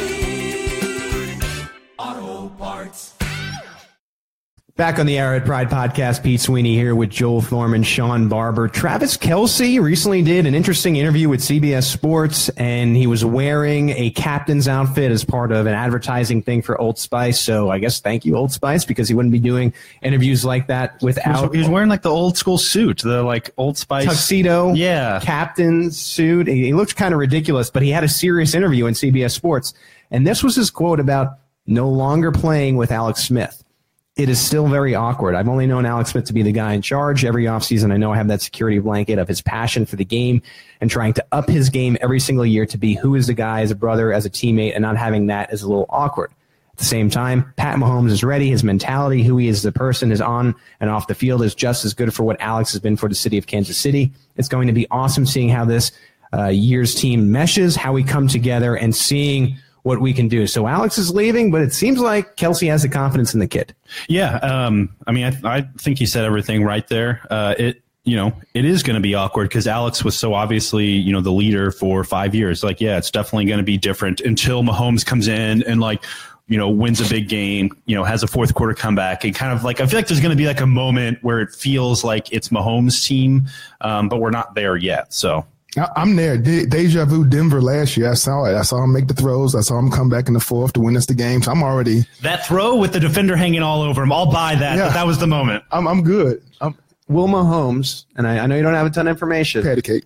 O'Reilly Auto Parts. Back on the Arrowhead Pride podcast, Pete Sweeney here with Joel Thorman, Sean Barber. Travis Kelce recently did an interesting interview with C B S Sports, and he was wearing a captain's outfit as part of an advertising thing for Old Spice. So I guess thank you, Old Spice, because he wouldn't be doing interviews like that He without was, he was wearing like the old school suit, the like Old Spice tuxedo, Yeah. captain suit. He he looked kind of ridiculous, but he had a serious interview in C B S Sports. And this was his quote about no longer playing with Alex Smith. It is still very awkward. I've only known Alex Smith to be the guy in charge every offseason. I know I have that security blanket of his passion for the game and trying to up his game every single year to be who is the guy as a brother, as a teammate, and not having that is a little awkward. At the same time, Pat Mahomes is ready. His mentality, who he is as a person, is on and off the field is just as good for what Alex has been for the city of Kansas City. It's going to be awesome seeing how this uh, year's team meshes, how we come together, and seeing what we can do. So Alex is leaving, but it seems like Kelce has the confidence in the kid. Yeah, um, I mean, I, I think he said everything right there. Uh, it, you know, it is going to be awkward because Alex was so obviously, you know, the leader for five years. Like, yeah, it's definitely going to be different until Mahomes comes in and like, you know, wins a big game, you know, has a fourth quarter comeback, and kind of like I feel like there's going to be like a moment where it feels like it's Mahomes' team, um, but we're not there yet. So. I- I'm there. De- deja vu Denver last year. I saw it. I saw him make the throws. I saw him come back in the fourth to win us the game. So I'm already, That throw with the defender hanging all over him, I'll buy that. Yeah. But that was the moment. I'm I'm good. I'm Will Mahomes, and I, I know you don't have a ton of information, patty cake.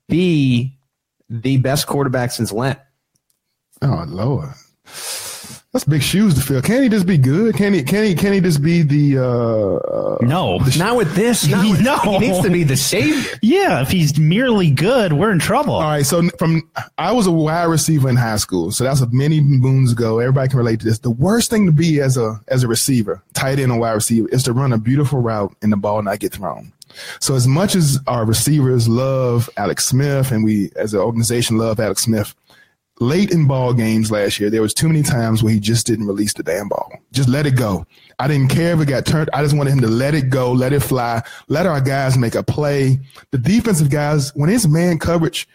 be the best quarterback since Lent? Oh Lord. That's big shoes to fill. Can't he just be good? Can he? Can he? Can he just be the? Uh, no, the sh- not with this. Not with, no, he needs to be the savior. Yeah, if he's merely good, we're in trouble. All right. So from I was a wide receiver in high school, so that's many moons ago. Everybody can relate to this. The worst thing to be as a as a receiver, tight end or wide receiver, is to run a beautiful route and the ball not get thrown. So as much as our receivers love Alex Smith, and we as an organization love Alex Smith, late in ball games last year, there was too many times where he just didn't release the damn ball. Just let it go. I didn't care if it got turned. I just wanted him to let it go, let it fly, let our guys make a play. The defensive guys, when it's man coverage,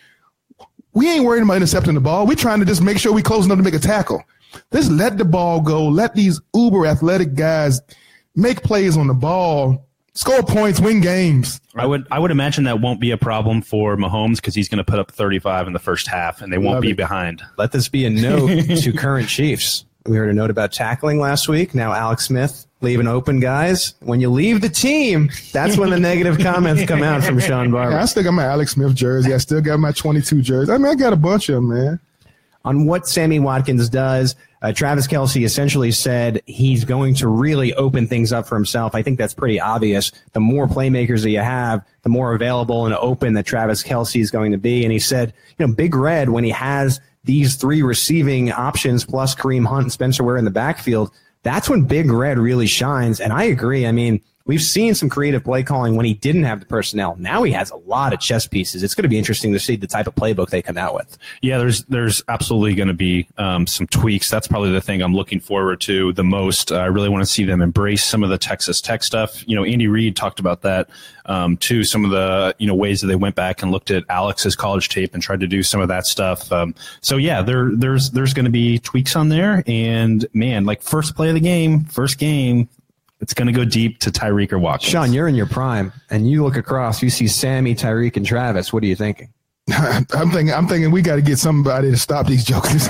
we ain't worried about intercepting the ball. We're trying to just make sure we close enough to make a tackle. Just let the ball go. Let these uber athletic guys make plays on the ball, score points, win games. I would I would imagine that won't be a problem for Mahomes because he's going to put up thirty-five in the first half, and they won't Love be it. behind. Let this be a note to current Chiefs. We heard a note about tackling last week. Now Alex Smith leaving open, guys. When you leave the team, that's when the negative comments come out from Sean Barber. Yeah, I still got my Alex Smith jersey. I still got my twenty-two jersey. I mean, I got a bunch of them, man. On what Sammy Watkins does, uh, Travis Kelce essentially said he's going to really open things up for himself. I think that's pretty obvious. The more playmakers that you have, the more available and open that Travis Kelce is going to be. And he said, you know, Big Red, when he has these three receiving options plus Kareem Hunt and Spencer Ware in the backfield, that's when Big Red really shines. And I agree. I mean, we've seen some creative play calling when he didn't have the personnel. Now he has a lot of chess pieces. It's going to be interesting to see the type of playbook they come out with. Yeah, there's there's absolutely going to be um, some tweaks. That's probably the thing I'm looking forward to the most. Uh, I really want to see them embrace some of the Texas Tech stuff. You know, Andy Reid talked about that um, too. Some of the you know ways that they went back and looked at Alex's college tape and tried to do some of that stuff. Um, so yeah, there there's there's going to be tweaks on there. And man, like first play of the game, first game. It's going to go deep to Tyreek or Watkins. Sean, you're in your prime, and you look across, you see Sammy, Tyreek, and Travis. What are you thinking? I'm thinking. I'm thinking we got to get somebody to stop these jokers.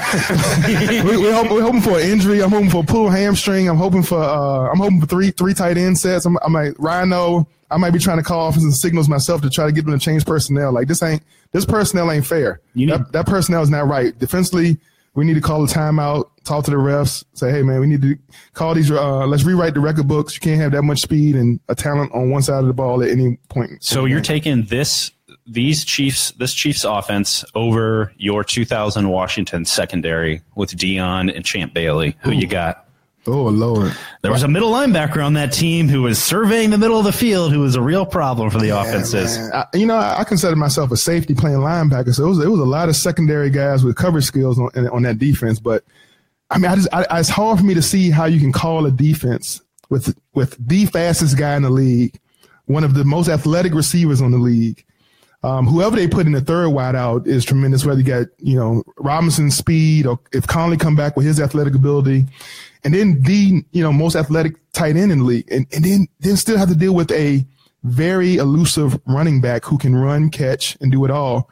we, we're, hoping, we're hoping for an injury. I'm hoping for a pull hamstring. I'm hoping for. Uh, I'm hoping for three three tight end sets. I'm, I might Rhino. I might be trying to call offensive signals myself to try to get them to change personnel. Like this ain't this personnel ain't fair. You need- that, that personnel is not right. Defensively, we need to call a timeout, talk to the refs, say, hey, man, we need to call these, uh, let's rewrite the record books. You can't have that much speed and a talent on one side of the ball at any point. So you're taking this, these Chiefs, this Chiefs offense over your two thousand Washington secondary with Dion and Champ Bailey. Who Ooh. You got? Oh, Lord. There was a middle linebacker on that team who was surveying the middle of the field who was a real problem for the yeah, offenses. I, you know, I, I consider myself a safety playing linebacker, so it was, it was a lot of secondary guys with coverage skills on, on that defense. But, I mean, I just I, it's hard for me to see how you can call a defense with with the fastest guy in the league, one of the most athletic receivers on the league. Um, whoever they put in the third wide out is tremendous, whether you got, you know, Robinson's speed or if Conley come back with his athletic ability. And then the, you know, most athletic tight end in the league. And, and then, then still have to deal with a very elusive running back who can run, catch, and do it all.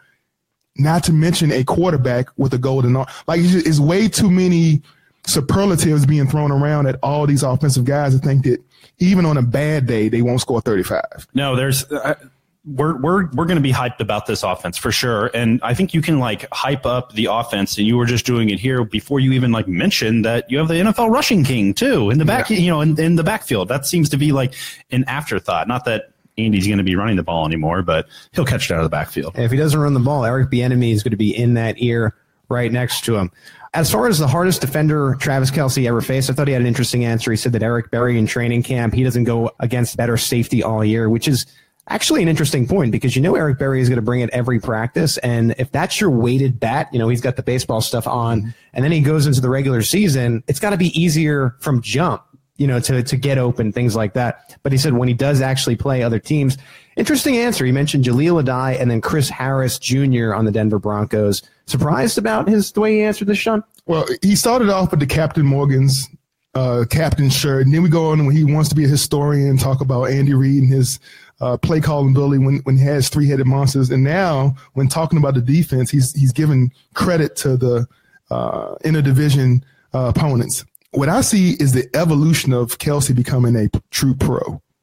Not to mention a quarterback with a golden arm. Like, it's, just, it's way too many superlatives being thrown around at all these offensive guys to think that even on a bad day, they won't score thirty-five. No, there's uh, – We're we're we're going to be hyped about this offense for sure, and I think you can like hype up the offense. And you were just doing it here before you even like mentioned that you have the N F L rushing king too in the back, yeah. you know, in, in the backfield. That seems to be like an afterthought. Not that Andy's going to be running the ball anymore, but he'll catch it out of the backfield. And if he doesn't run the ball, Eric Bieniemy is going to be in that ear right next to him. As far as the hardest defender Travis Kelce ever faced, I thought he had an interesting answer. He said that Eric Berry in training camp, he doesn't go against better safety all year, which is actually an interesting point because you know Eric Berry is going to bring it every practice. And if that's your weighted bat, you know, he's got the baseball stuff on and then he goes into the regular season, it's got to be easier from jump, you know, to, to get open, things like that. But he said when he does actually play other teams, interesting answer. He mentioned Jaleel Addae and then Chris Harris Junior on the Denver Broncos. Surprised about his the way he answered this, Sean? Well, he started off with the Captain Morgan's uh, captain shirt. And then we go on when he wants to be a historian, talk about Andy Reid and his Uh, play calling ability when, when he has three-headed monsters. And now when talking about the defense, he's he's giving credit to the uh, interdivision uh, opponents. What I see is the evolution of Kelce becoming a p- true pro.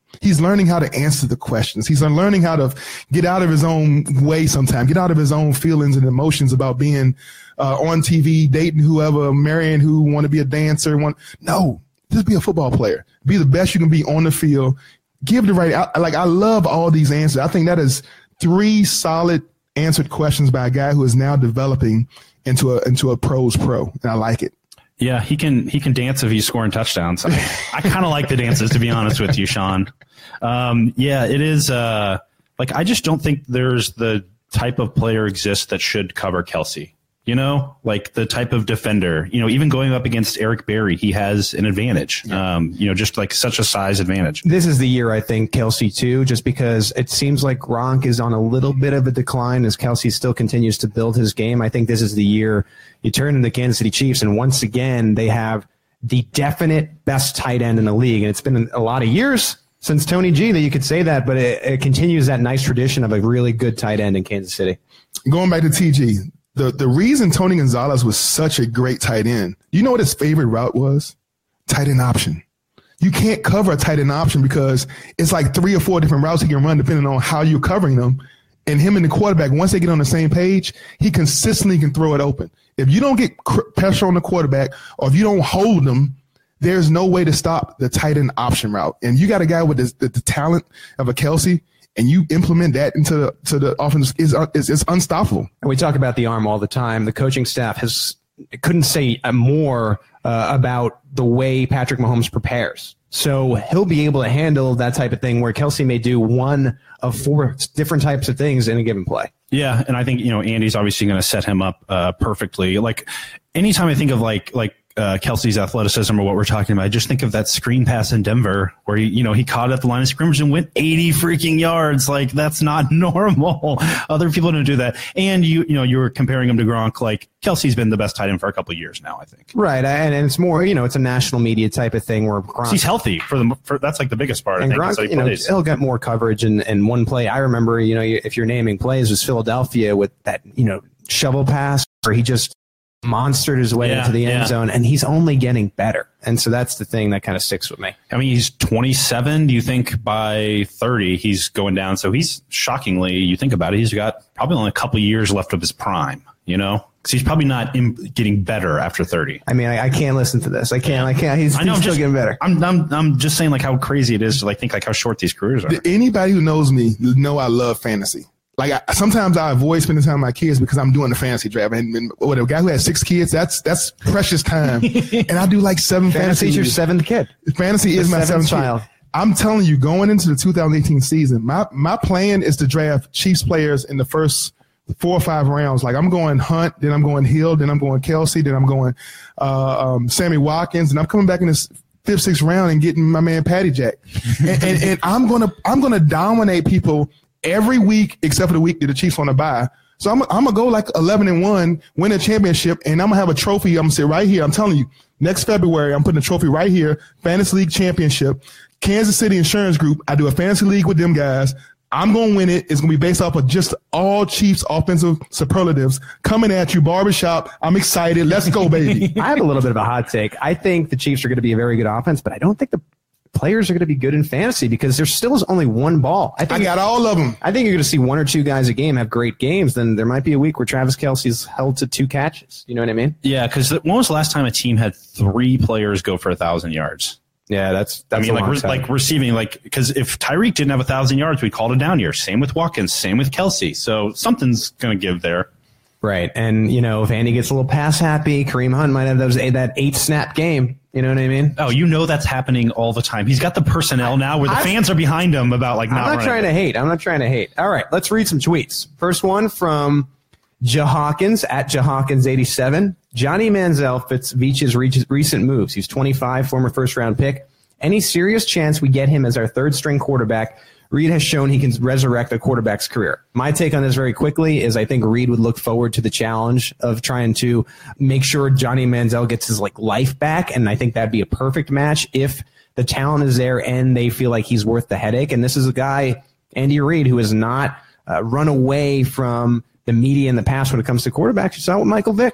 He's learning how to answer the questions. He's learning how to get out of his own way sometimes, get out of his own feelings and emotions about being uh, on T V, dating whoever, marrying who, want to be a dancer. Want, no, just be a football player. Be the best you can be on the field. Give the right, I, like I love all these answers. I think that is three solid answered questions by a guy who is now developing into a into a pros pro, and I like it. Yeah, he can he can dance if he's scoring touchdowns. I, I kind of like the dances, to be honest with you, Sean. Um, yeah, it is. Uh, like I just don't think there's the type of player exists that should cover Kelce. You know, like the type of defender, you know, even going up against Eric Berry, he has an advantage, yeah. um, you know, just like such a size advantage. This is the year, I think, Kelce, too, just because it seems like Gronk is on a little bit of a decline as Kelce still continues to build his game. I think this is the year you turn to the Kansas City Chiefs, and once again, they have the definite best tight end in the league. And it's been a lot of years since Tony G that you could say that, but it, it continues that nice tradition of a really good tight end in Kansas City. Going back to T G. The the reason Tony Gonzalez was such a great tight end, you know what his favorite route was? Tight end option. You can't cover a tight end option because it's like three or four different routes he can run depending on how you're covering them. And him and the quarterback, once they get on the same page, he consistently can throw it open. If you don't get cr- pressure on the quarterback or if you don't hold them, there's no way to stop the tight end option route. And you got a guy with this, the, the talent of a Kelce, and you implement that into the, to the offense, is is it's unstoppable. And we talk about the arm all the time. The coaching staff has couldn't say more uh, about the way Patrick Mahomes prepares. So he'll be able to handle that type of thing where Kelce may do one of four different types of things in a given play. Yeah, and I think, you know, Andy's obviously going to set him up uh, perfectly. Like anytime I think of like like Uh, Kelce's athleticism or what we're talking about, I just think of that screen pass in Denver where he, you know, he caught at the line of scrimmage and went eighty freaking yards. Like that's not normal. Other people don't do that. And you, you know, you were comparing him to Gronk. Like Kelce's been the best tight end for a couple of years now, I think. Right, and, and it's more, you know, it's a national media type of thing where Gronk, he's healthy for the. For, that's like the biggest part. And I think, Gronk, he you know, he'll get more coverage in, in one play. I remember, you know, if you're naming plays, was Philadelphia with that, you know, shovel pass where he just monstered his way yeah, into the end yeah. zone, and he's only getting better. And so that's the thing that kind of sticks with me. I mean, he's twenty-seven. Do you think by thirty he's going down? So he's shockingly, you think about it, he's got probably only a couple years left of his prime, you know? Because he's probably not in, getting better after thirty. I mean, I, I can't listen to this. I can't. I can't. He's, I know, he's I'm still just, getting better. I'm, I'm, I'm just saying like how crazy it is to like think like how short these careers are. Anybody who knows me know I love fantasy. Like I, sometimes I avoid spending time with my kids because I'm doing the fantasy draft. And, and what a guy who has six kids, that's that's precious time. And I do like seven fantasy. Fantasy's your seventh kid. Fantasy the is my seventh, seventh child. Kid. I'm telling you, going into the two thousand eighteen season, my my plan is to draft Chiefs players in the first four or five rounds. Like I'm going Hunt, then I'm going Hill, then I'm going Kelce, then I'm going uh, um, Sammy Watkins, and I'm coming back in this fifth, sixth round and getting my man Patty Jack. and, and, and I'm gonna I'm gonna dominate people every week except for the week that the Chiefs want to buy. So I'm, I'm going to go like eleven and one, win a championship, and I'm going to have a trophy. I'm going to sit right here. I'm telling you, next February, I'm putting a trophy right here, Fantasy League Championship, Kansas City Insurance Group. I do a fantasy league with them guys. I'm going to win it. It's going to be based off of just all Chiefs offensive superlatives coming at you, barbershop. I'm excited. Let's go, baby. I have a little bit of a hot take. I think the Chiefs are going to be a very good offense, but I don't think the players are going to be good in fantasy because there still is only one ball. I, think I got all of them. I think you're going to see one or two guys a game have great games. Then there might be a week where Travis Kelce's held to two catches. You know what I mean? Yeah, because when was the last time a team had three players go for a thousand yards? Yeah, that's that's. I mean, like re- like receiving, like because if Tyreek didn't have a thousand yards, we called it down year. Same with Watkins. Same with Kelce. So something's going to give there. Right, and you know if Andy gets a little pass happy, Kareem Hunt might have those that eight snap game. You know what I mean? Oh, you know that's happening all the time. He's got the personnel now where the I, fans are behind him about like not. I'm not running. trying to hate. I'm not trying to hate. All right, let's read some tweets. First one from Jahawkins at Jahawkins eighty-seven. Johnny Manziel fits Veach's recent moves. He's twenty-five, former first-round pick. Any serious chance we get him as our third-string quarterback? Reed has shown he can resurrect a quarterback's career. My take on this very quickly is I think Reed would look forward to the challenge of trying to make sure Johnny Manziel gets his like life back, and I think that'd be a perfect match if the talent is there and they feel like he's worth the headache. And this is a guy, Andy Reid, who has not uh, run away from the media in the past when it comes to quarterbacks. You saw with Michael Vick.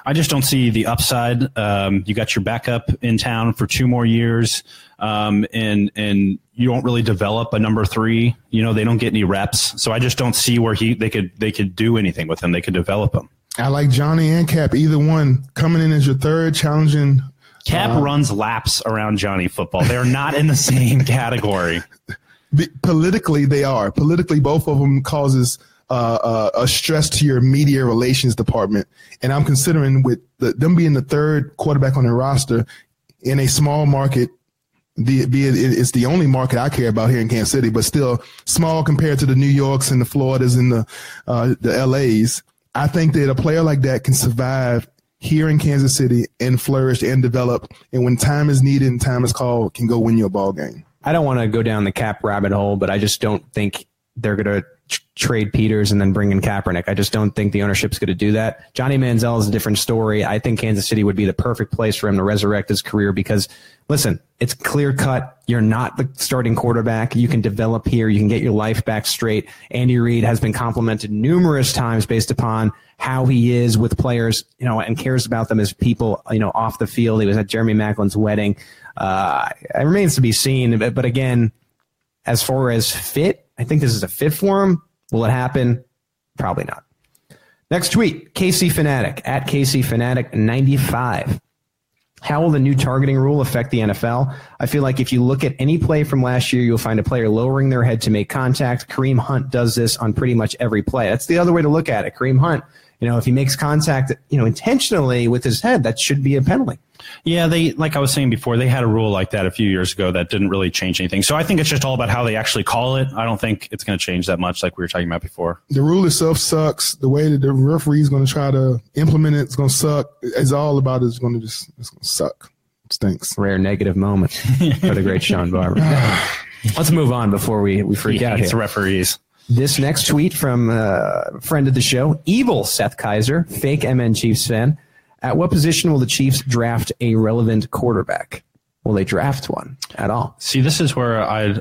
I just don't see the upside. Um, you got your backup in town for two more years, um, and and you don't really develop a number three. You know, they don't get any reps, so I just don't see where he they could they could do anything with him. They could develop him. I like Johnny and Cap, either one coming in as your third challenging. Cap uh, runs laps around Johnny football. They're not in the same category. Politically, they are. Politically, both of them causes uh, uh, a stress to your media relations department. And I'm considering with the, them being the third quarterback on their roster in a small market, the, be it, it's the only market I care about here in Kansas City, but still small compared to the New Yorks and the Floridas and the uh, the L As. I think that a player like that can survive here in Kansas City and flourish and develop. And when time is needed and time is called, can go win you a ball game. I don't want to go down the Cap rabbit hole, but I just don't think they're going to tr- trade Peters and then bring in Kaepernick. I just don't think the ownership's going to do that. Johnny Manziel is a different story. I think Kansas City would be the perfect place for him to resurrect his career because, listen, it's clear cut. You're not the starting quarterback. You can develop here. You can get your life back straight. Andy Reid has been complimented numerous times based upon how he is with players, you know, and cares about them as people, you know, off the field. He was at Jeremy Macklin's wedding. Uh, it remains to be seen. But, but again, as far as fit, I think this is a fit for him. Will it happen? Probably not. Next tweet, K C Fanatic, at K C Fanatic ninety-five. How will the new targeting rule affect the N F L? I feel like if you look at any play from last year, you'll find a player lowering their head to make contact. Kareem Hunt does this on pretty much every play. That's the other way to look at it. Kareem Hunt, you know, if he makes contact, you know, intentionally with his head, that should be a penalty. Yeah, they, like I was saying before, they had a rule like that a few years ago that didn't really change anything. So I think it's just all about how they actually call it. I don't think it's going to change that much like we were talking about before. The rule itself sucks. The way that the referee is going to try to implement it is going to suck. It's all about it's going to just it's going to suck. It stinks. Rare negative moment for the great Sean Barber. Let's move on before we, we freak yeah, out it's here. referees. This next tweet from a friend of the show, Evil Seth Kaiser, fake M N Chiefs fan. At what position will the Chiefs draft a relevant quarterback? Will they draft one at all? See, this is where I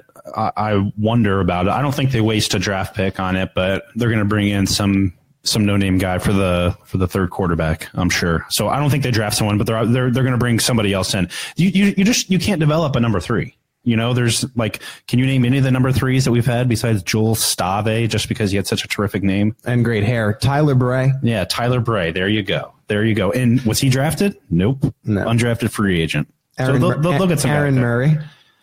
I wonder about it. I don't think they waste a draft pick on it, but they're going to bring in some some no-name guy for the for the third quarterback, I'm sure. So I don't think they draft someone, but they're they're they're going to bring somebody else in. You you you just you can't develop a number three. You know, there's like, can you name any of the number threes that we've had besides Joel Stave, just because he had such a terrific name and great hair? Tyler Bray. Yeah, Tyler Bray. There you go. There you go. And was he drafted? Nope. No. Undrafted free agent. Aaron, so they'll, they'll, they'll get some Aaron Murray.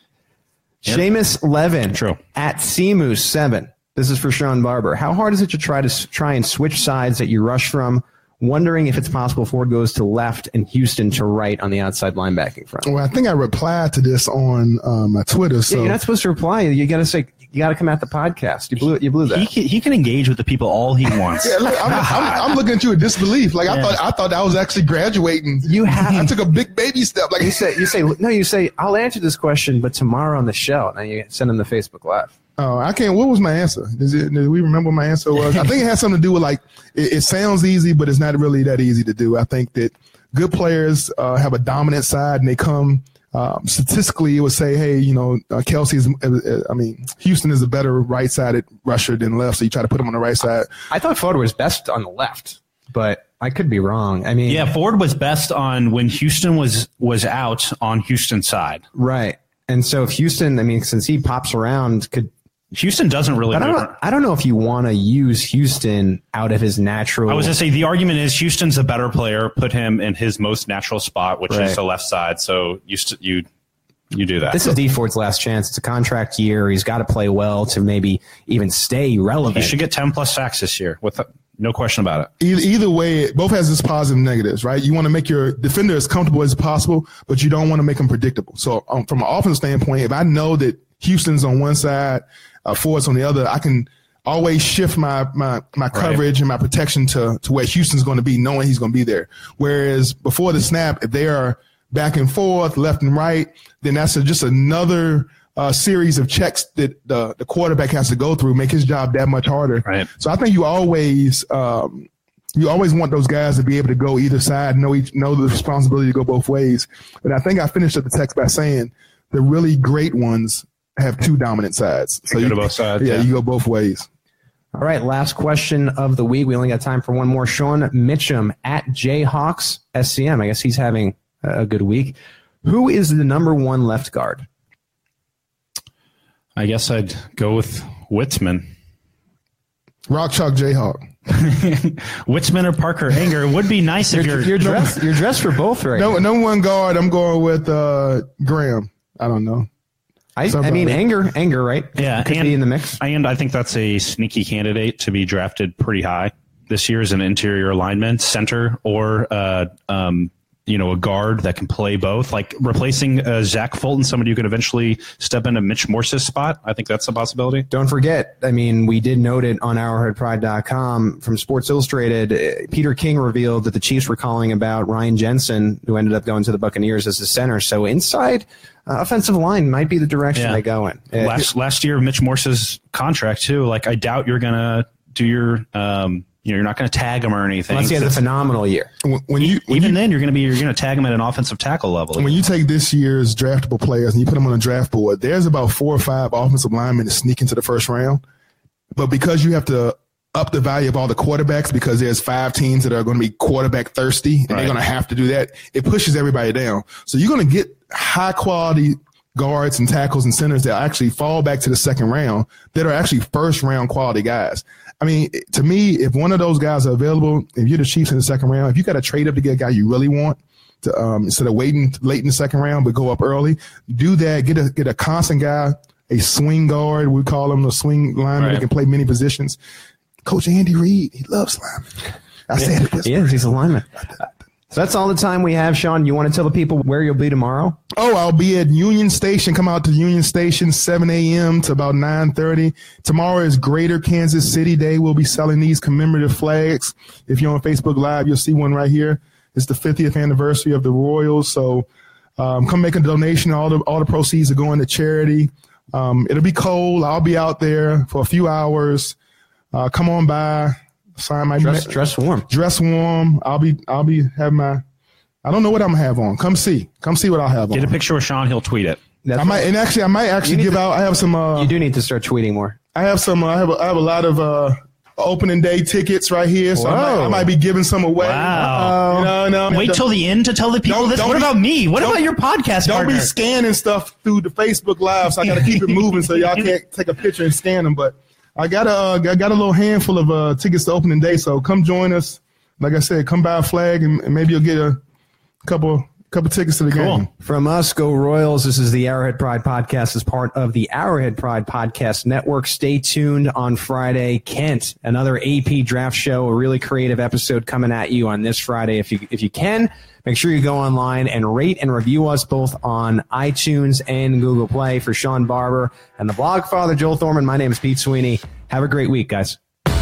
Yep. Seamus Levin. True. At Seamus seven. This is for Sean Barber. How hard is it to try to try and switch sides that you rush from? Wondering if it's possible Ford goes to left and Houston to right on the outside linebacking front. Well, I think I replied to this on uh, my Twitter. So yeah, you're not supposed to reply. You got to say, you got to come at the podcast. You blew it. You blew that. He can, he can engage with the people all he wants. yeah, look, I'm, I'm, I'm looking at you with disbelief. Like I yeah. thought, I thought I was actually graduating. You have. I took a big baby step. Like you say, you say, no, you say, I'll answer this question, but tomorrow on the show. And then you send him the Facebook Live. Oh, I can't. What was my answer? Does it, do we remember what my answer was? I think it has something to do with like, it, it sounds easy, but it's not really that easy to do. I think that good players uh, have a dominant side and they come, um, statistically, it would say, hey, you know, uh, Kelsey's, uh, I mean, Houston is a better right-sided rusher than left, so you try to put him on the right side. I thought Ford was best on the left, but I could be wrong. I mean, yeah, Ford was best on when Houston was was out on Houston's side. Right. And so if Houston, I mean, since he pops around, could Houston doesn't really. I don't, know, I don't know if you want to use Houston out of his natural. I was going to say the argument is Houston's a better player. Put him in his most natural spot, which right. is the left side. So you st- you you do that. This is D Ford's last chance. It's a contract year. He's got to play well to maybe even stay relevant. He should get ten plus sacks this year, with no question about it. Either, either way, both has its positives and negatives, right? You want to make your defender as comfortable as possible, but you don't want to make him predictable. So um, from an offensive standpoint, if I know that Houston's on one side, Uh, Ford's on the other, I can always shift my my my coverage right. and my protection to to where Houston's going to be, knowing he's going to be there. Whereas before the snap, if they are back and forth, left and right, then that's a, just another uh, series of checks that the the quarterback has to go through, make his job that much harder. Right. So I think you always um, you always want those guys to be able to go either side, know each know the responsibility to go both ways. And I think I finished up the text by saying the really great ones have two dominant sides. So you you go to both sides. Yeah, yeah, you go both ways. All right, last question of the week. We only got time for one more. Sean Mitchum at Jayhawks S C M. I guess he's having a good week. Who is the number one left guard? I guess I'd go with Witzman. Rock Chalk Jayhawk. Witzman or Parker Anger. It would be nice if You're, you're you're dressed. You're dressed for both, right? No, no one guard. I'm going with uh, Graham. I don't know. I, I mean, Anger, Anger, right? Yeah, could and, be in the mix. And I think that's a sneaky candidate to be drafted pretty high this year as an interior lineman, center, or uh, um, you know, a guard that can play both, like replacing uh, Zach Fulton, somebody who could eventually step into Mitch Morse's spot. I think that's a possibility. Don't forget, I mean, we did note it on arrowhead pride dot com from Sports Illustrated. Uh, Peter King revealed that the Chiefs were calling about Ryan Jensen, who ended up going to the Buccaneers as the center. So inside uh, offensive line might be the direction Yeah. they go in. Uh, Last last year, Mitch Morse's contract too. Like, I doubt you're gonna do your. Um, You know, you're not going to tag him or anything. Unless he has a phenomenal year. When, when you when Even you, then, you're going to be you're going to tag him at an offensive tackle level. when you take this year's draftable players and you put them on a draft board, there's about four or five offensive linemen that sneak into the first round. But because you have to up the value of all the quarterbacks, because there's five teams that are going to be quarterback thirsty and Right. they're going to have to do that, it pushes everybody down. So you're going to get high quality guards and tackles and centers that actually fall back to the second round that are actually first round quality guys. I mean, to me, if one of those guys are available, if you're the Chiefs in the second round, if you got to trade up to get a guy you really want, to, um, instead of waiting late in the second round but go up early, do that. Get a get a constant guy, a swing guard. We call him a swing lineman Right. that can play many positions. Coach Andy Reid, he loves linemen. I said it this He is. He's a lineman. So that's all the time we have, Sean. You want to tell the people where you'll be tomorrow? Oh, I'll be at Union Station. Come out to Union Station, seven a.m. to about nine thirty. Tomorrow is Greater Kansas City Day. We'll be selling these commemorative flags. If you're on Facebook Live, you'll see one right here. It's the fiftieth anniversary of the Royals. So um, come make a donation. All the all the proceeds are going to charity. Um, it'll be cold. I'll be out there for a few hours. Uh, come on by. Sign my Dress, dress warm. dress warm. I'll be I'll be having my. I don't know what I'm gonna have on. Come see. Come see what I'll have on. Get a picture with Sean. He'll tweet it. That's I might and actually I might actually need give to- out. I have some. Uh, You do need to start tweeting more. I have some. Uh, I have. A, I have a lot of uh, opening day tickets right here. So I might, Whoa. I might be giving some away. Wow. You know, no, Wait till the end to tell the people Don't- this. don't What be- about me? What don't- about your podcast Don't partner? be scanning stuff through the Facebook Live. So I got to keep it moving so y'all can't take a picture and scan them. But I got a uh, I got a little handful of uh, tickets to opening day. So come join us. Like I said, come buy a flag and, and maybe you'll get a couple couple tickets to the Cool. game. From us, go Royals. This is the Arrowhead Pride Podcast as part of the Arrowhead Pride Podcast Network. Stay tuned on Friday. Kent, another A P draft show, a really creative episode coming at you on this Friday. If you if you can, make sure you go online and rate and review us both on iTunes and Google Play. For Sean Barber and the blog father, Joel Thorman, my name is Pete Sweeney. Have a great week, guys.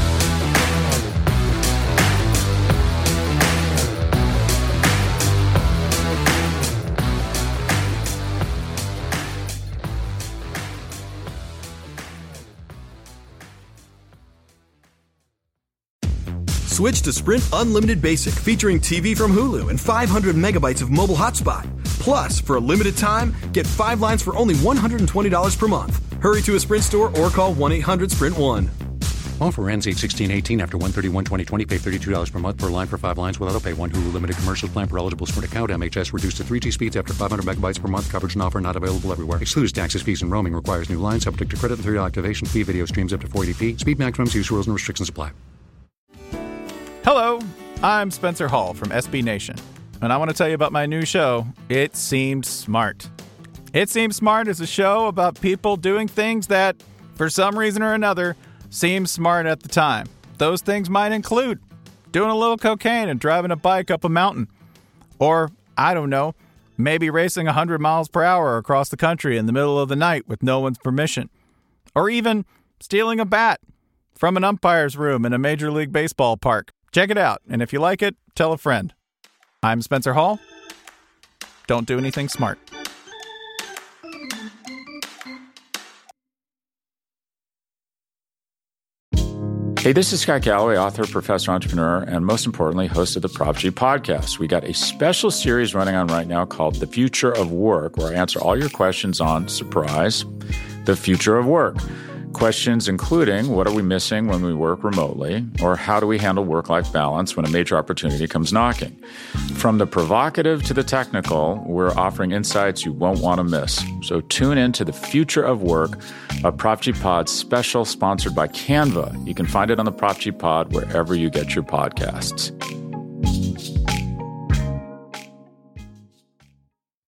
Switch to Sprint Unlimited Basic, featuring T V from Hulu and five hundred megabytes of mobile hotspot. Plus, for a limited time, get five lines for only one hundred twenty dollars per month. Hurry to a Sprint store or call one eight hundred sprint one. Offer ends eight sixteen eighteen after one thirty-one twenty twenty. Pay thirty-two dollars per month per line for five lines with auto pay. One Hulu limited commercial plan per eligible Sprint account. M H S reduced to three G speeds after five hundred megabytes per month. Coverage and offer not available everywhere. Excludes taxes, fees, and roaming. Requires new lines. Subject to credit and three-day activation fee. Video streams up to four eighty p. Speed maximums. Use rules and restrictions apply. Hello, I'm Spencer Hall from S B Nation, and I want to tell you about my new show, It Seemed Smart. It Seemed Smart is a show about people doing things that, for some reason or another, seem smart at the time. Those things might include doing a little cocaine and driving a bike up a mountain. Or, I don't know, maybe racing one hundred miles per hour across the country in the middle of the night with no one's permission. Or even stealing a bat from an umpire's room in a Major League Baseball park. Check it out, and if you like it, tell a friend. I'm Spencer Hall. Don't do anything smart. Hey, this is Scott Galloway, author, professor, entrepreneur, and most importantly, host of the Prop G podcast. We got a special series running on right now called The Future of Work, where I answer all your questions on, surprise, the future of work. Questions including, what are we missing when we work remotely? Or how do we handle work-life balance when a major opportunity comes knocking? From the provocative to the technical, we're offering insights you won't want to miss. So tune in to The Future of Work, a Prop G Pod special sponsored by Canva. You can find it on the Prop G Pod wherever you get your podcasts.